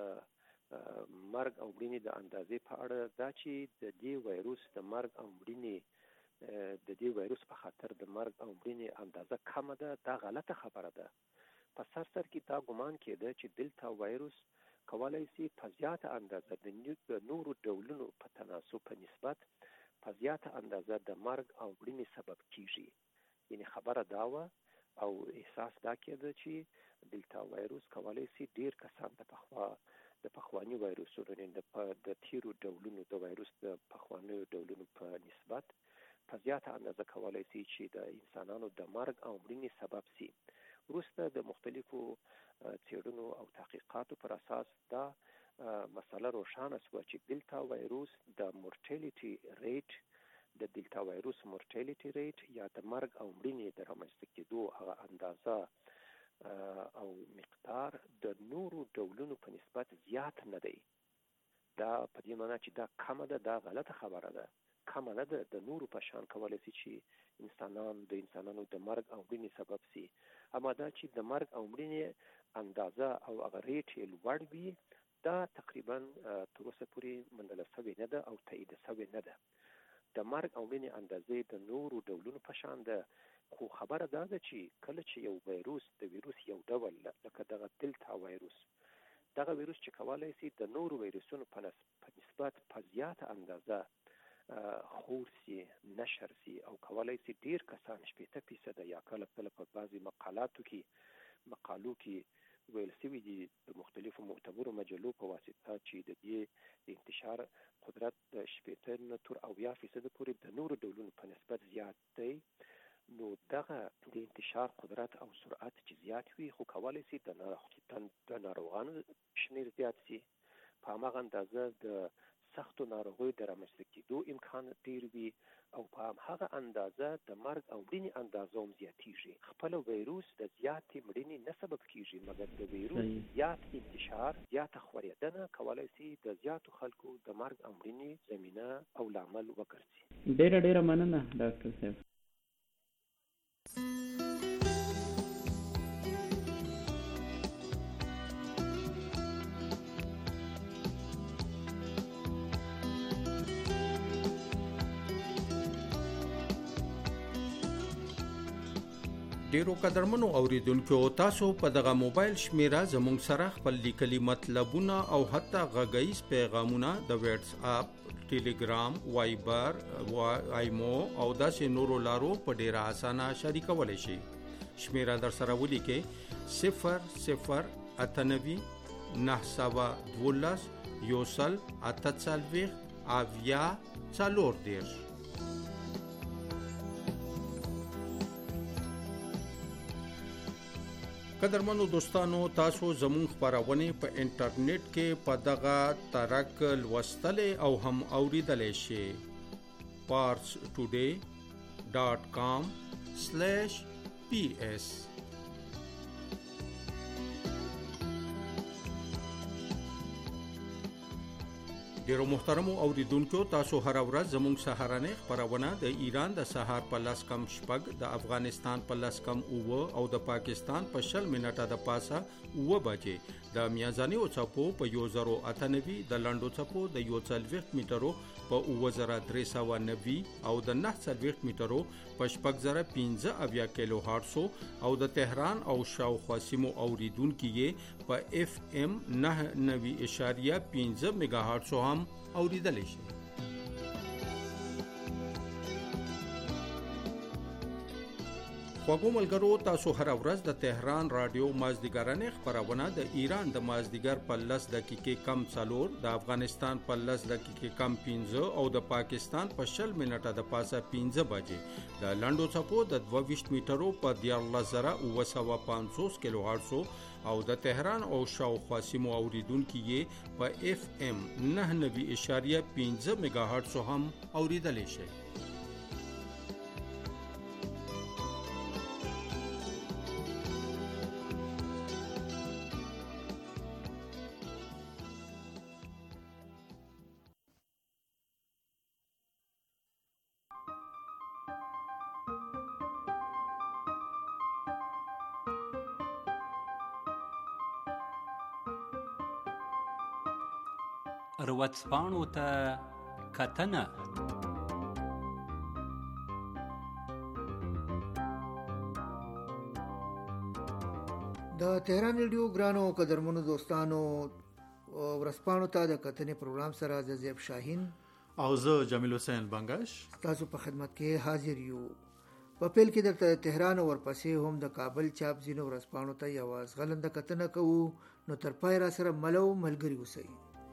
مرګ او مړینې د اندازې په اړه دا چې د دې وایروس د مرګ او مړینې د دې وایروس په خاطر د مرګ او مړینې اندازه کمه ده دا غلطه خبره ده. په سر سر کې دا ګمان کېده چې دلتا وایروس کولای شي په زیاته اندازه د نورو ډولونو په تناسب په نسبت په زیاته اندازه د مرګ او مړینې سبب کیږي. یعنی خبره دا وه او احساس دا کېده چې دلتا وایروس کولای شي ډیر کسان د پخوا د پخواني وایروسونو د تیرو ډولونو د وایروس د پخوانیو ډولونو په نسبت په زیاته اندازه کولای شي چې د انسانانو د مرګ او مړینې سبب شي. وروسته د مختلفو څېړنو او تحقیقاتو پر اساس دا مسله روښانه شوه چې دلتا وایروس د مورټیلیټي ریټ د دلتا وایروس مورټیلیټي ریټ یا د مرګ او مړینې د رامنځته کېدو هغه اندازه او مقدار د نورو ډولونو په نسبت زیات نه دی. دا په دې معنی چې دا کمه ده دا غلطه خبره ده. کمه نه ده د نورو په شان کولی شي چې انسانان د انسانانو د مرګ او مړینې سبب شي. اما دا چې د مرګ او مړینې اندازه او هغه ریټ یې لوړ وي دا تقریبا تر اوسه پورې موندل شوې نه ده او تایید شوې نه ده. د مرګ او مړینې اندازې د نورو ډولونو په شان ده خو خبره دا ده چې کله چې یو وایروس د ویروس یو ډول لکه دغه دلتا وایروس دغه ویروس چې کولی شي د نورو ویروسونو په نسبت په زیاته اندازه خور سي نشر سي او کولای سي ډیر کسان شپېته فیصده یا کله کله په بعضي مقالاتو کې مقالو کې ویل سوي دي د مختلفو معتبرو مجلو په واسطه چې د دې د انتشار قدرت د شپېته نه تر اویا فیصده پورې د نورو ډولونو په نسبت زیات دی. نو دغه د انتشار قدرت او سرعت چې زیات وي خو کولای سي د ناروغانو شمیر زیات سي. په هماغه اندازه د سختو ناروغیو د رامنځته کېدو امکان ډیر وي او په هماغه اندازه د مرګ او مړینې اندازه هم زیاتیږي. خپله ویروس د زیاتې مړینې نه سبب کېږي مګر د ویروس زیات انتشار زیاته خورېدنه کولی شي د زیاتو خلکو د مرګ او مړینې زمینه او لامل وګرځي. ډېره ډېره مننه ډاکټر صاحب. ډیرو قدرمنو اوریدونکو تاسو په دغه موبایل شمیره زموږ سره خپل لیکلي مطلبونه او حتی غږیز پیغامونه د واتس اپ، ټیلیګرام، وایبر، ایمو او داسې نورو لارو په ډیره اسانه شریکولی شئ. شمیره در سره ولیکئ صفر صفر اته نوي نهه سوه دولس یوسل اته څلوېښت اویا څلور دېرش. قدرمنو دوستانو تاسو زموږ خپرونې په انټرنیټ کې په دغه ترک لوستلی او هم اوریدلی شئ. پارس ټوډے ډاټ کام سلیش پی ایس. ډیرو محترمو اوریدونکو، تاسو هر ورځ زموږ سهارنۍ خبرونه د ایران د سهار په لس کم شپږ، د افغانستان په لس کم اوه او د پاکستان په شل منټه د پاسه اوه بجې د میازاني او چپو په یو زرو اتنوي، د لنډو چپو د یو څلوېښت میټرو په اوه زره درې سوه نوي او د نهه څلوېښت میټرو په شپږ زره پنځه اویا کیلو هارټسو او د تهران او شاوخوا سیمو اوریدونکو یې په اف ام نه نوي اشاریه پنځه میگا هارټسو هم اوریدلی شي. خوږو ملګرو، تاسو هر ورځ د تهران رادیو مازدیګرانه خبرونه د ایران د مازدیګر په لس دقیقې کم څلور، د افغانستان په لس دقیقې کم پنځه او د پاکستان په شل منټه د پاسه پنځه بجې د لنډو چپو د دوه ویشت میټرو په دیارلس زره اوه سوه پنځوس کیلو هارټسو او د تهران او شاوخوا سیمو اوریدونکو یې په اف ام نه نوي اشاریه پنځه میگا هارټسو هم اوریدلی شي. ورځپاڼو ته کتنه. د تهران ریډیو ګرانو قدرمنو دوستانو، ورځپاڼو ته د کتنې پروګرام سره زیب شاهین او زه جمیل حسین بنگش تاسو په خدمت کې حاضر یو. په پیل کې د تهران او ورپسې هم د کابل چاپ ځینو ورځپاڼو ته یو غلنده کتنه کوو، نو تر پای را سره ملو ملګری اوسئ.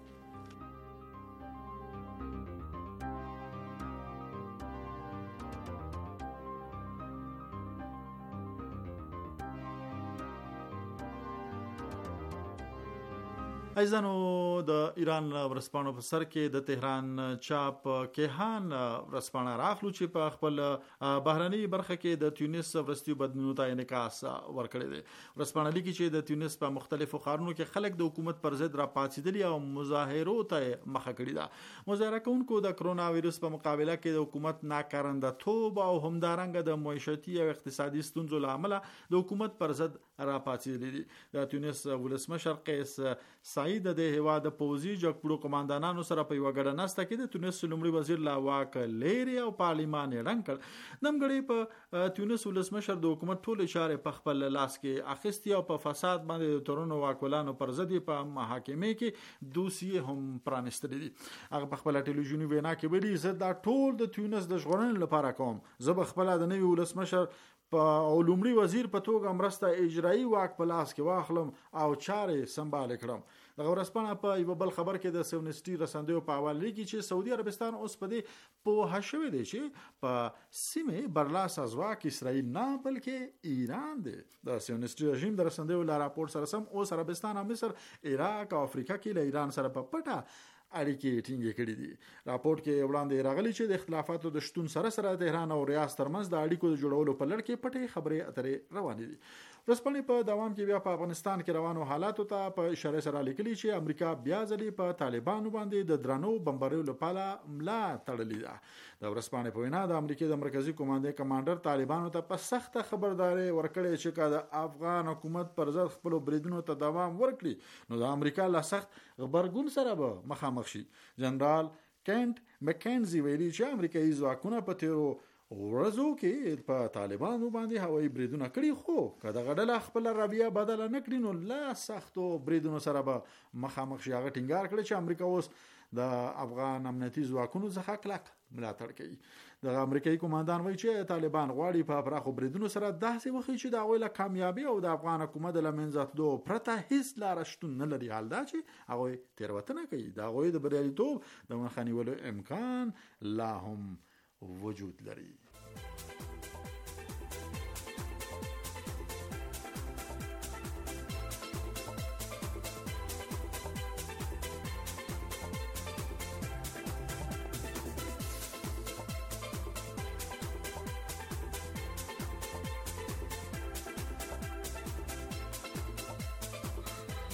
ایزانو د ایران ورځپاڼو په سر کې د تهران چاپ کیهان ورځپاڼه راخلو چې په خپل بهرني برخه کې د تونس ورستیو بدلونونو ته انعکاس ورکړی دی. ورځپاڼه لیکي چې د تونس په مختلفو ښارونو کې خلک د حکومت پر ضد راپاڅېدلي او مظاهرو ته مخه کړې ده. مظاهره کوونکو د کرونا وایرس په مقابله کې د حکومت ناکارنده‌توب او همدارنګه د معیشتي او اقتصادي ستونزو له امله د حکومت پر ضد راپاڅېدلي دي. د تونس ولسمشر قیس سعید د هیواد د پوځي جګپړو قوماندانانو سره په یو غړ ناسته کې د تونس لومړي وزیر لا واک لري او پارلیمان یې رنګ کړ. نمګړی په تونس ولسمشر د حکومت ټول اشاره په خپل لاس کې اخیستي او په فساد باندې د تورونو واکولانو پر ضد په محاکمه کې دوسیه هم پرانستلې دي. هغه په خپل ټلویزیونی وینا کې ویلي، زه دا ټول د تونس د ژغورنې لپاره کوم. زه به خپل د نوي ولسمشر په او لومړي وزیر په توګه مرسته اجرایی واک په لاس کې واخلم او چارې سمبال کړم. د ورځپاڼه په یو بل خبر کې د سیونسټي رسندوی په حواله لیکي چې سعودي عربستان اوس په دې پوه شوی دی چې په سیمه برلاسه ځواک اسرائیل نه بلکې ایران دی. د سیونسټي رژیم د رسندوی له راپور سره سم اوس عربستان او مصر، عراق او افریقا کې له ایران سره په پټه اړیکې ټینګې کړې دي. راپور کې وړاندې راغلي چې د اختلافاتو د شتون سره سره تهران او ریاض ترمنځ د اړیکو د جوړولو په لړ کې پټې خبرې اترې روانې دي. ورځپاڼې په دوام کې بیا په افغانستان کې روانو حالاتو ته په اشاره سره لیکلي چې امریکا بیا ځلې په طالبانو باندې د درنو بمباریو لپاره ملا تړلې ده. د ورځپاڼې په وینا د امریکا د مرکزی قوماندې کمانډر طالبانو ته په سخته خبرداري ورکړې چې که د افغان حکومت پر ضد خپل بریدونو ته دوام ورکړي نو د امریکا له سخت غبرګون سره به مخامخ شي. جنرال کینټ مکینزي ویلي چې امریکایي ځواکونه په تیرو ورځو کې په طالبانو باندې هوایي بریدونه کړي، خو که دغه ډله خپل رویه بدله نه کړي نو لا سختو بریدونو سره به مخامخ شي. هغه ټینګار کړی چې امریکا اوس د افغان امنیتي ځواکونو څخه کلک ملاتړ کوي. د امریکایي قوماندان وایي چې طالبان غواړي په پراخو بریدونو سره داسې وښيي چې د هغوی له کامیابي او د افغان حکومت له منځه تلو پرته هیڅ لاره شتون نه لري. حال دا چې هغوی تېروتنه کوي. د هغوی د بریالیتوب د مخه نیولو امکان لا هم وجود لري.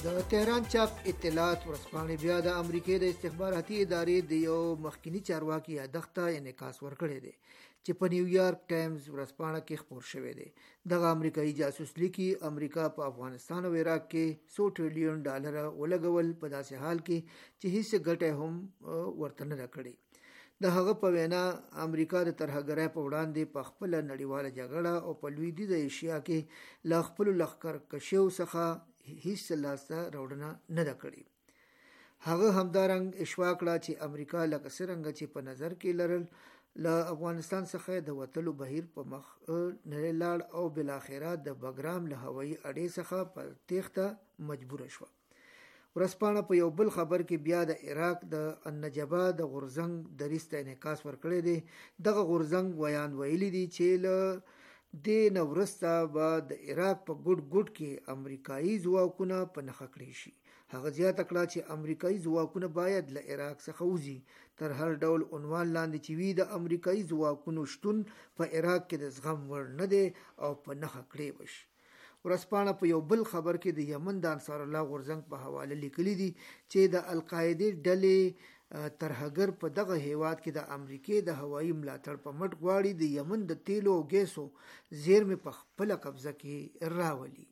د تهران چاپ اطلاعات ورځپاڼې بیا د امریکای د استخباراتي ادارې د یو مخکینی چارواکي یادښت انعکاس ورکړی دی چې په نیویارک ټایمز ورځپاڼه کې خپور شوی دی. دغه امریکایي جاسوس لیکي امریکا په افغانستان او عراق کې سو ټریلیون ډالر ولګول په داسې حال کې چې هیڅ ګټه هم ورته نه کړې. د هغه په وینا امریکا د ترهګرۍ په وړاندې په خپل نړیواله جګړه او په لویدیځه ایشیا کې لا خپل لښکر کشیو څخه هیڅ لاسته راوړنه نه ده کړې. هغه همدارنګ اشوا کړه چې امریکا لکه څرنګه چې په نظر کې لرل له افغانستان څخه د وتلو بهیر په مخ نه لاړ او بالاخره د بګرام له هوایي اډې څخه په تېښته مجبور شو. ورځپاڼه په یو بل خبر کې بیا د عراق د النجبه د غورزنګ دریځ ته انعکاس ورکړی دی. دغه غورزنګ ویان ویلي دي چې له دې نه وروسته به د عراق په ګډ ګډ کې امریکایي ځواکونه په نښه کړی شي. هغه زیاته کړه چې امریکایي ځواکونه باید له عراق څخه وځي تر هر ډول عنوان لاندې چې وي د امریکایي ځواکونو شتون په عراق کې د زغم وړ نه دی او په نښه کړی وشي. ورځپاڼه په یو بل خبر کې د یمن د انصار الله غورزنګ په حواله لیکلي دي چې د القاعده ډلې ترهګر په دغه هیواد کې د امریکای د هوایي ملاتړ په مټ غواړي د یمن د تیلو او ګیسو زیرمې په خپل قبضه کې راولي.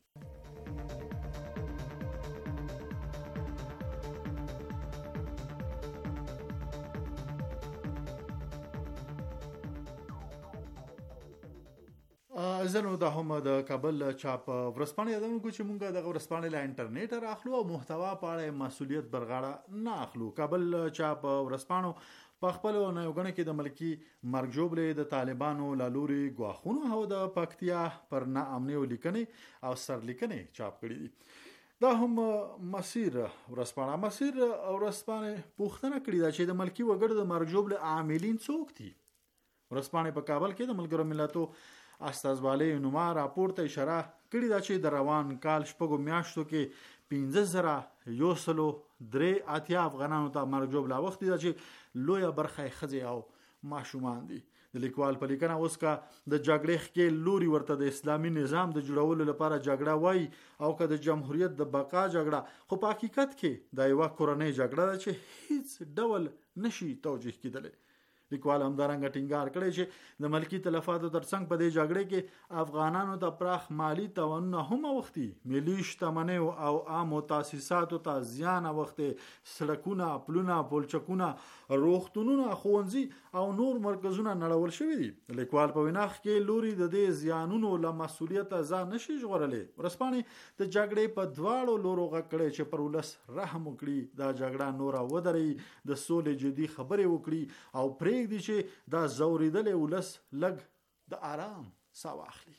زنو دا هم د کابل چاپ ورځپاڼې یادونکو چې مونږ د ورځپاڼې له انټرنیټ راخلو او محتوا په اړه مسؤلیت برغاړه نه اخلو. کابل چاپ ورځپاڼو په خپل نوګڼه کې د ملکی مرګ جوړې د طالبانو لالوري غواخونو او د پکتیا پر ناامنۍ لیکنې او سرلیکنې چاپ کړې دي. دا هم مسیر ورځپاڼه مسیر ورځپاڼې پوښتنه کړې ده چې د ملکی وګړو د مرګ جوړې عاملین څوک دي. ورځپاڼې په کابل کې د ملګرو ملتونو استازوالی نوما راپور ته اشاره کړې ده چې د روان کال شپږو میاشتو کې پنځه زره یو سلو درې اتیا افغانانو ته مرګ جوړه وخت دي چې لویه برخه ښځې او ماشومان دي. د لیکوال په لیکنه اوس کا د جګړې کې لوري ورته د اسلامي نظام د جوړولو لپاره جګړه وای او که د جمهوریت د بقا جګړه، خو په حقیقت کې د یو کورنۍ جګړه ده چې هیڅ ډول نشي توجیه کېدلی. لیکوال همدارنګه ټینګار کړی چې د ملکی تلفاتو ترڅنګ په دې جګړه کې افغانانو ته پراخ مالی تاوانونه هم اوښتي، ملي شتمنۍ او عامو تاسیساتو ته زیان اوښتي، سړکونه، پلونه، پلچکونه، روغتونونه، ښوونځي او نور مرکزونه نړول شوي دي. لیکوال په وینا کې لوري د دې زیانونو له مسؤلیت ځان نشي ژغورلی. ورځپاڼې د جګړې په دواړو لورو غږ کړی چې پر ولس رحم وکړي، دا جګړه نوره ودرې، د سولې جدي خبرې وکړي او پرې دی چې دا زوریدل ولس لګ د آرام ساه واخلي.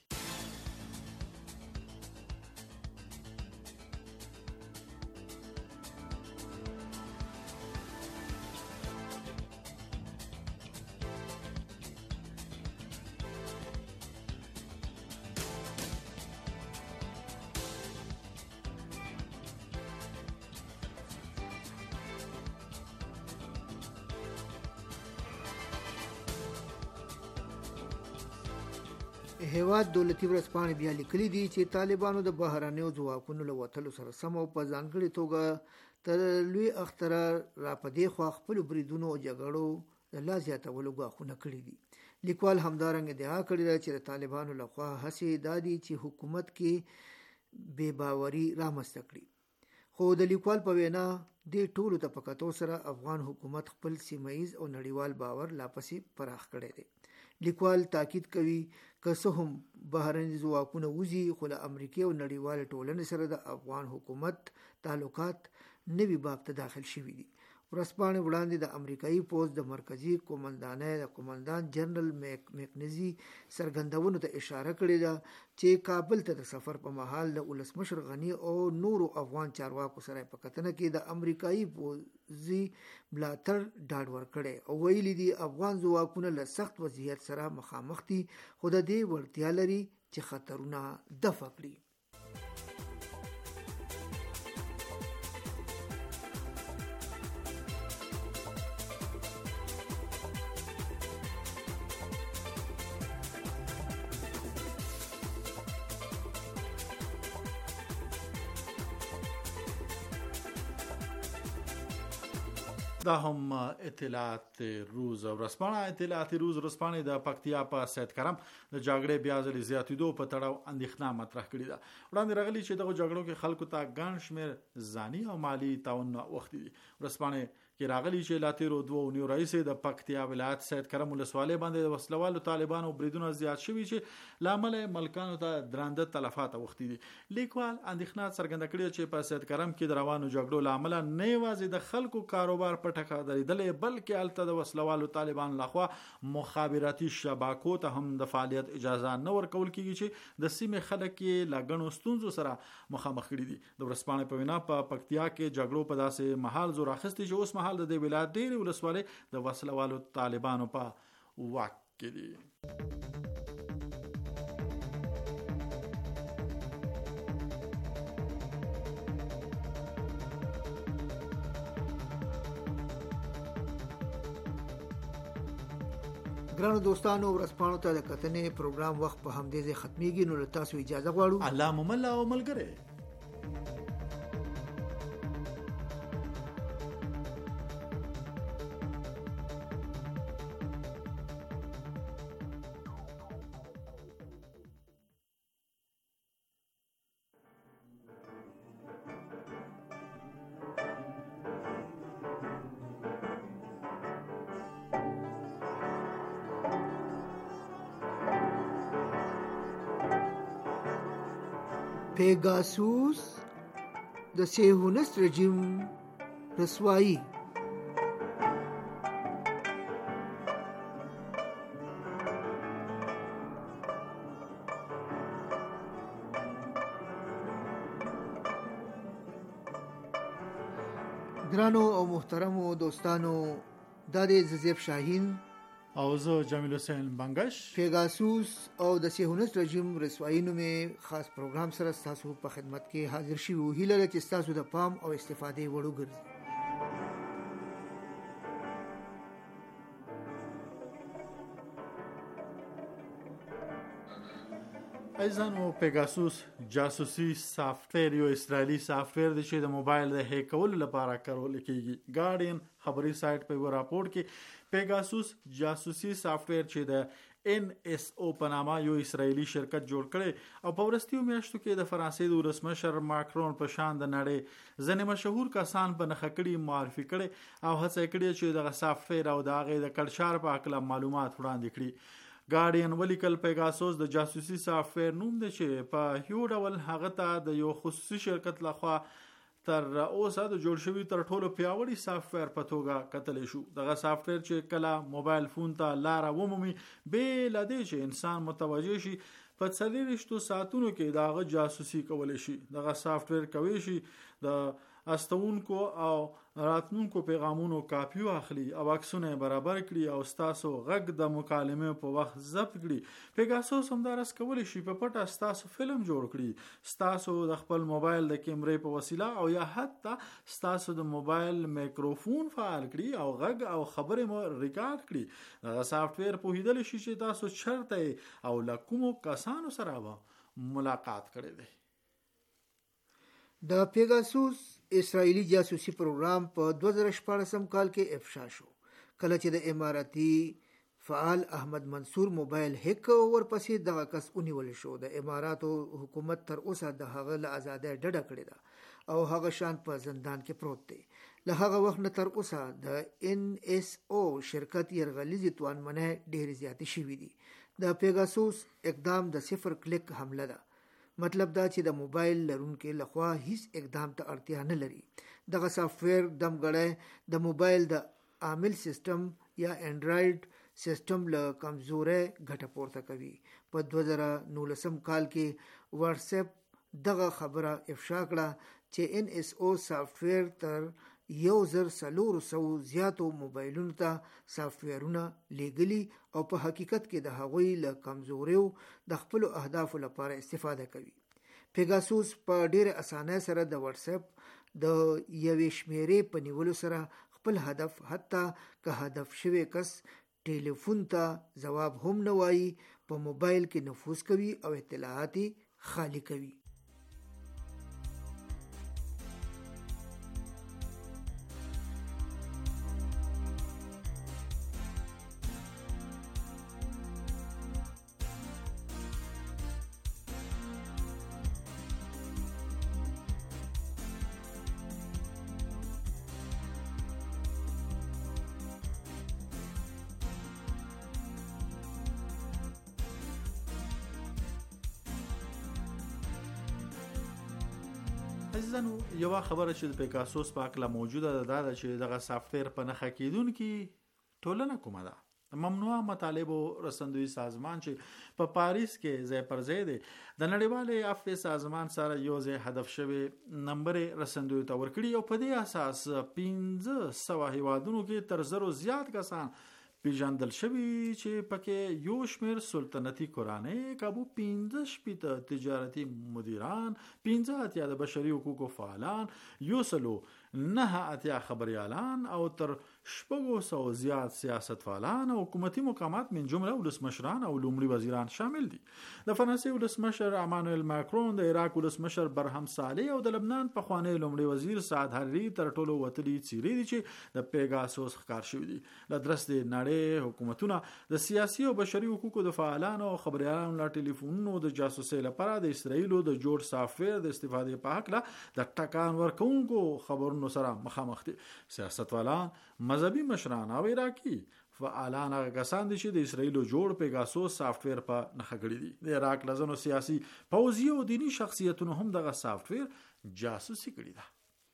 هیواد دولتي ورځپاڼې بیا لیکلي دي چې طالبانو د بهرانیو ځواکونو له وتلو سره سم او په ځانګړې توګه تر لوی اختره را پدې خوا خپل بریدونو او جګړو لا زیاتولو غواخونه کړي دي. لیکوال همدارنګه ادعا کړې ده چې د طالبانو لخوا هڅې دادي چې حکومت کې بې باوري رامنځته کړي. خو د لیکوال په وینا دې ټولو ته په کتو سره افغان حکومت خپل سیمایي او نړیوال باور لا پسې پراخ کړی دی. لیکوال تاکید کوي که څه هم بهرني ځواکونه وځي خو له امریکا او نړیوال ټولنې سره د افغان حکومت تعلقات نوي باب ته داخل شوي دي. ورځپاڼې وړاندې د امریکایي پوځ د مرکزی قومندانۍ د قومندان جنرال میک میکنزي څرګندونو ته اشاره کړې ده چې کابل ته د سفر په مهال د ولسمشر غني او نورو افغان چارواکو سره په کتنه کې د امریکایي پوځي ملاتړ ډاډ ورکړی او ویلي دي افغان ځواکونه له سخت وضعیت سره مخامخ دي خو د دې وړتیا لري چې خطرونه دفع کړي. دا هم اطلاعات روز ورسپانه. اطلاعات روز ورسپانه د پکتیا په سید کرم د جګړې بیا ځلې زیاتېدو په تړاو اندېښنه مطرح کړې ده. وړاندې راغلي چې دغه جګړو کې خلکو ته ګڼ شمېر ځاني او مالی تاوان وختي دي. ورسپانه کې راغلي چې لا تیرو دوه اونیو راهیسې د پکتیا ولایت سید کرم ولسوالۍ باندې د وسلوالو طالبانو بریدونه زیات شوي چې لامل ملکانو ته درانده تلفات وختي دي. لیکوال اندېښنه څرګنده کړې چې په سید کرم کې د روانو جګړو لامل نه یوازې د خلکو کاروبار په ټکا درېدلې بلکې هلته د وسلوالو طالبانو لخوا مخابراتي شبکو ته هم د فعالیت اجازه نه ورکول کیږي چې د سیمې خلک یې له ګڼو ستونزو سره مخامخ کړي دي. د ورسپانې په وینا په پکتیا کې جګړو په داسې محال زور اخیستی چې اوس مهال د دې ولایت ډېرې ولسوالۍ د وسلوالو طالبانو په واک کې دي. ګرانو دوستانو ورسپانو ته د کتنې پروګرام وخت په همدې ځای ختمېږي، نو له تاسو اجازه غواړو. الله مو مل او ملګری. پیگاسوس د صهیونیست رژیم رسوایی. ګرانو او محترمو دوستانو، دا د زیب شاهین او زه جمیل حسین بنگش پیگاسوس او د صهیونیست رژیم رسوایی نومې خاص پروګرام سره تاسو په خدمت کې حاضر شوي وو. هیله ده چې تاسو د پام او استفادې وړ وګرځي. ایزانو پیگاسوس جاسوسي سافټویر یو اسرائیلي سافټویر دی چې د موبایل د هیک کولو لپاره کارول کیږي. ګارډین خبري سایت په راپورټ کې پیگاسوس جاسوسي سافټویر چې د ان اس او په نامه یو اسرائیلي شرکت جوړ کړي او په ورستیو میاشتو کې د فرانسې د ولسمشر ماکرون په شان د نړۍ ځینې مشهور کسان په نښه کړي معرفي کړي او هڅه کړې چې دغه سافټویر او د هغې د کړشار په هکله معلومات وړاندې کړي. ګارډین ولیکل پیگاسوس د جاسوسي سافټویر نوم دی چې په یو ډول هغه ته د یو خصوصي شرکت لخوا تر اوسه د جوړ شوي تر ټولو پیاوړي سافټویر په توګه کتلی شو. دغه سافټویر چې کله موبایل فون ته لاره ومومي بې له دې چې انسان متوجه شي په څلېرویشتو ساعتونو کې د هغه جاسوسي کولی شي. دغه سافټویر کولی شي د استونکو او راتلونکو پیغامونو کاپیو اخلي او عکسونه برابر کړي او ستاسو غږ د مکالمې په وخت ضبط کړي. پیگاسوس همدارس کولی شي په پټه ستاسو فلم جوړ کړي، ستاسو د خپل موبایل د کیمرې په وسیله او یا حتی ستاسو د موبایل میکروفون فعال کړي او غږ او خبرې مو ریکارډ کړي. دغه سافټویر پوهیدلی شي چې تاسو چرته او له کومو کسانو سره به ملاقات کړی دی. د پیگاسوس اسرائیلی جاسوسي پروګرام په دوه زره شپاړسم کال کې افشا شو، کله چې د اماراتي فعال احمد منصور موبایل هیک ورپسې دغه کس ونیول شو. د اماراتو حکومت تر اوسه د هغه له ازادۍ ډډه کړې ده او هغه شان په زندان کې پروت دی. له هغه وخت نه تر اوسه د ان اس او شرکت یرغلیزې توانمنۍ ډېرې زیاتې شوي دي. د پیگاسوس اقدام د صفر کلیک حمله ده. مطلب دا چې د موبایل لرونکو لخوا هیڅ اقدام ته اړتیا نه لري. دغه سافټویر دمګړی د موبایل د عامل سیستم یا انډرایډ سیستم له کمزورۍ ګټه پورته کوي. په دوه زره نولسم کال کې واتس اپ دغه خبره افشا کړه چې ان اس او سافټویر تر یو زر څلور سوه زیاتو موبایلونو ته سافټویرونه لیږلي او په حقیقت کې د هغوی له کمزوریو د خپلو اهدافو لپاره استفاده کوي. پیگاسوس په ډېره اسانۍ سره د واتس اپ د یوې شمیرې په نیولو سره خپل هدف حتی که هدف شوی کس ټیلیفون ته ځواب هم نه وایي په موبایل کې نفوذ کوي او اطلاعات خالی کوي. عزیزانو یو خبره چې د پیګاسوس په اړه موجوده ده دا چې دغه سافټویر په نخښه کېدونکي ټولنه کومه ده. ممنوعه مطالبو رسندوی سازمان چې په پاریس کې ځای پر ځای دی د نړیوالې عفو سازمان سره یو ځای هدف شوی نمبر رسندوی ته ورکړي او په دې اساس پنځه سوه هیوادونو کې تر زرو زیات کسان پیژندل شوی چې پکې یو شمېر سلطنتي کورانۍ کابو پنځه شپېته تجارتي مدیران پنځه اتیا د بشري حقوقو فعالان یو سلو نه اتیا خبريالان او تر شپږو سو زیات سیاستفعالان او حکومتي مقامات من جمله ولسمشران او لومړي وزیران شامل دي. د فرانسې ولسمشر امانوئل ماکرون، د عراق ولسمشر برهم صالح او د لبنان پخوانی لومړي وزیر سعد حریری تر ټولو وتلي څیرې دي چې د پیګاسوس ښکار شوي دي. له درسته نړۍ حکومتونه د سیاسي او بشري حقوقو د فعالانو او خبريالانو له ټلیفونونو د جاسوسۍ لپاره د اسرایلو د جوړ سافټویر د استفادې په حق له د ټکان ورکوونکو خبرونو سره مخامخ دي. سیاستوالان، مذهبي مشران او عراقي فعالان هغه کسان دي چې د اسرایلو جوړ پیګاسوس سافټویر په نښه کړی دي. د عراق لزنو سیاسي، پوځي او دینی شخصیتونو هم دغه سافټویر جاسوسي کړی ده.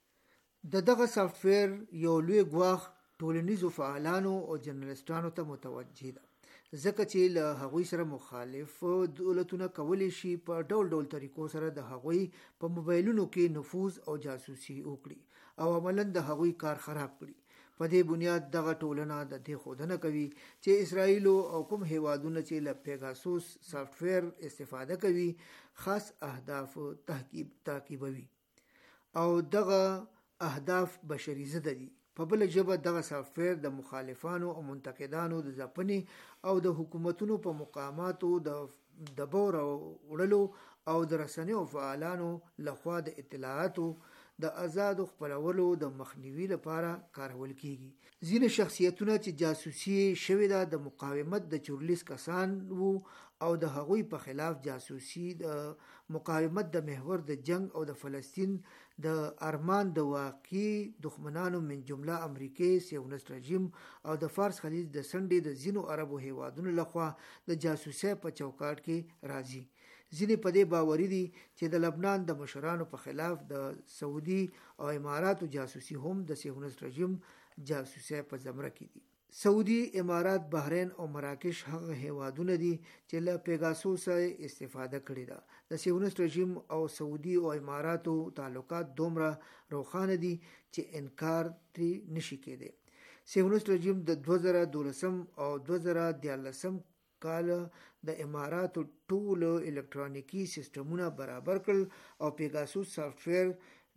د دغه سافټویر یو لوی ګواښ ټولنیزو فعالانو او جرنالستانو ته متوجه ده، ځکه چې له هغوی سره مخالف دولتونه کولی شي په ډول ډول طریقو سره د هغوی په موبایلونو کې نفوذ او جاسوسي وکړي او عملاً د هغوی کار خراب کړي. په دې بنیاد دغه ټولنه د دې ښودنه کوي چې اسرائیلو او کوم هیوادونه چې له پیګاسوس سافټویر استفاده کوي خاص اهداف تحقیق تعقیبوي او دغه اهداف بشري ضد دي. په بل ژبه دغه سافټویر د مخالفانو او منتقدانو د ځپنې او د حکومتونو په مقاماتو د د بور وړلو او د رسنیو فعالانو لخوا د اطلاعاتو د آزاد خپرولو د مخنیوي لپاره کارول کیږي. ځینې شخصیتونه چې جاسوسي شوی ده د مقاومت د چورلیس کسان وو او د هغوی په خلاف جاسوسي د مقاومت د محور د جنگ او د فلسطین د ارمان د واقعي دښمنانو من جمله امریکای سیونست رژیم او د فارس خلیج د سندې د ځینو عربو هیوادونو لخوا د جاسوسي په چوکاټ کې راځي. ځینې په دې باوري دي چې د لبنان د مشرانو په خلاف د سعودي او اماراتو جاسوسي هم د سیونست رژیم جاسوسي په زمره کې دي. سعودي، امارات، بحرین او مراکش هغه هیوادونه دي چې له پیګاسوس استفاده کړې ده. د سیونست رژیم او سعودي او اماراتو تعلقات دومره روښانه دي چې انکار ترې نشي کېدی. سیونست رژیم د دوه زره دولسم او دوه زره دیارلسم کال د اماراتو ټول الکترونیکی سیستمونه برابر کړل او پیګاسوس سافټویر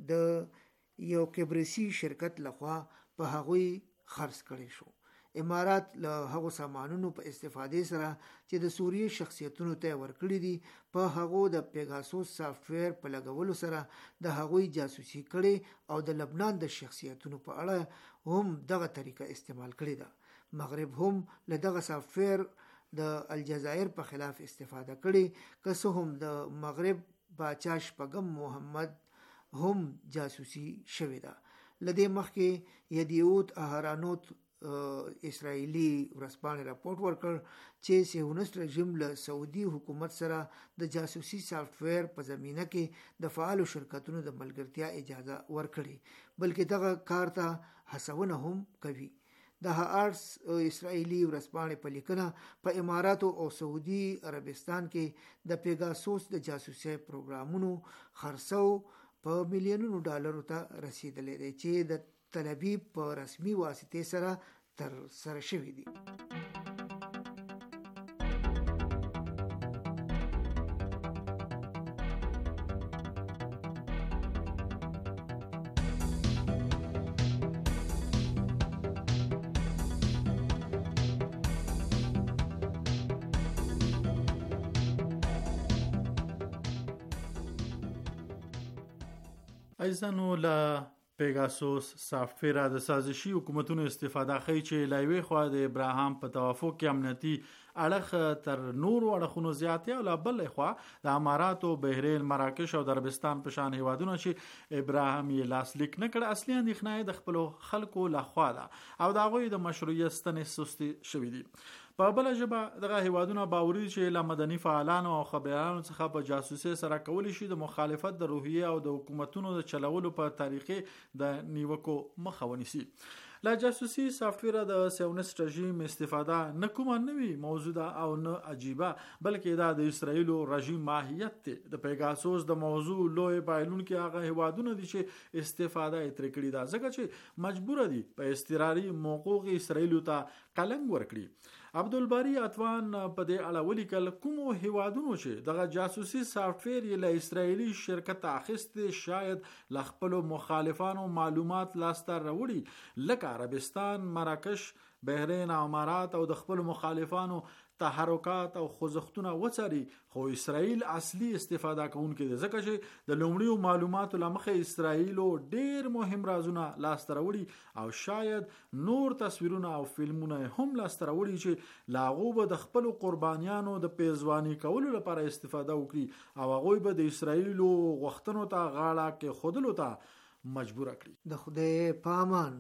د یو کبرسي شرکت لخوا په هغوی خرڅ کړی شو. امارات له هغو سامانونو په استفادې سره چې د سوریې شخصیتونو ته ورکړي دي په هغو د پیګاسوس سافټویر په لګولو سره د هغوی جاسوسي کړي او د لبنان د شخصیتونو په اړه هم دغه طریقه استعمال کړي ده. مغرب هم له دغه سافټویر د الجزایر په خلاف استفاده کړي، که څه هم د مغرب باچا شپږم محمد هم جاسوسي شوې ده. لدې مخکې یدیوت اهرانوت اسرائیلی ورځپاڼې راپورټ ورکړ چې سیونست رژیم له سعودي حکومت سره د جاسوسي سافټویر په زمینه کې د فعالو شرکتونو د ملګرتیا اجازه ورکړي، بلکې دغه کار ته هڅونه هم کوي. د هارټس اسرائیلی ورځپاڼې په لیکنه په اماراتو او سعودي عربستان کې د پیګاسوس د جاسوسي پروګرامونو خرڅو په میلیونونو ډالرو ته رسیدلې دی چې د تل ابیب په رسمي واسطې سره تر سره شوي دي. ایزانو لا پیګاسوس سافټویر د سازشي حکومتونو استفاده کوي چې لایوي خو د ابراهام په توافق کې امنیتي اړخ تر نورو اړخونو زیاتې او بل خو د اماراتو، بحرین، مراکش او عربستان په شان هیوادونو چې ابراهام یې لاسلیک نه کړ اصلي اندېښنه د خپل خلکو لخوا ده او د هغوی د مشروعیت ستنې سستې شوې دي. په بل ژبه دغه هیوادونه باوري چې له مدني فعالانو او خبريالانو څخه په جاسوسي سره کولی شي د مخالفت د روحیه او د حکومتونو د چلولو په طریقې د نیوکو مخه ونیسي. لا جاسوسي سافټویر د سیونست رژیم استفاده نه کومه نوي موضوع او نه عجیبه، بلکې دا د اسرایل رژیم ماهیت دی. د پیګاسوس د موضوع لوی بایلون کې هغه هیوادونه دي چې استفاده یې ترې کړې ده، ځکه چې مجبور دي په استراري موقوق اسرایل ته قلنګ ورکړي. عبدالباری اتوان په دې اړه ولیکل کومو هیوادونو چې دغه جاسوسي سافټویر یې له اسرایلی شرکت اخیسته شاید ل خپل مخالفانو معلومات لاسته راوړي، لکه عربستان، مراکش، بحرین او امارات، او د خپل مخالفانو تحرکات او خوځښتونه وڅاري. خو اسرائیل اصلي استفاده کوونکې ده، ځکه چې د لومړیو معلوماتو لمخې اسرائیل ډېر مهم رازونه لاسته راوړي او شاید نور تصویرونه او فلمونه هم لاسته راوړي چې لا هغوی به د خپل قربانیانو د پیزوانی کولو لپاره استفاده وکړي او هغوی به د اسرائیل غوښتنو ته غاړه کېښودلو ته مجبور کړي. د خدای پامان.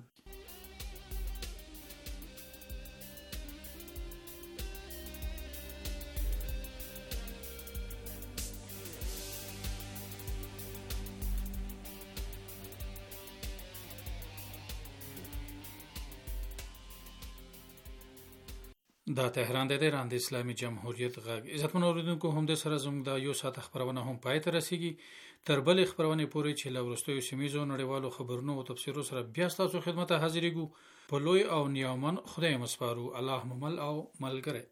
دا تهران د ایران د اسلامي جمهوریت غږ. عزتمن اوریدونکو، هم د سره زموږ د یو ساعت خبرونه هم پای ته رسیږي. تر بلې خبرونه پورې چې له وروستیو سیمایي نړیوالو خبرونو او تفسیرو سره بیا ستاسو خدمت ته حاضرېږو. په لوی او نیامن خدای مسپارو. الله ممل او ملګری.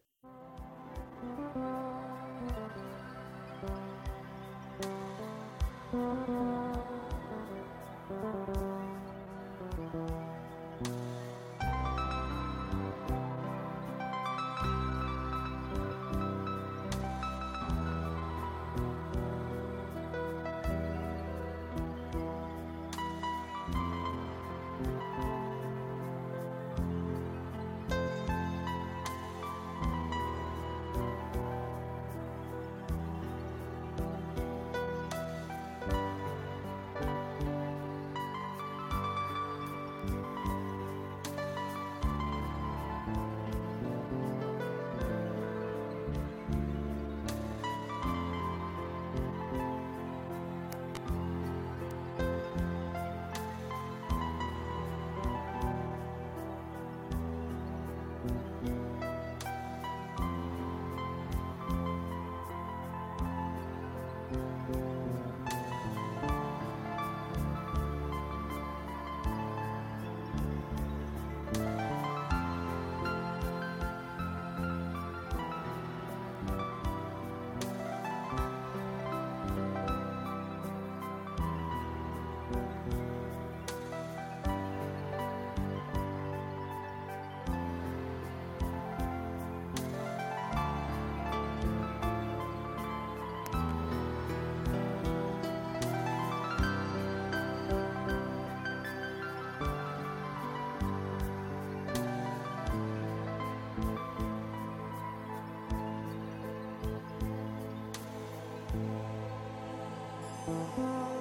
Thank you.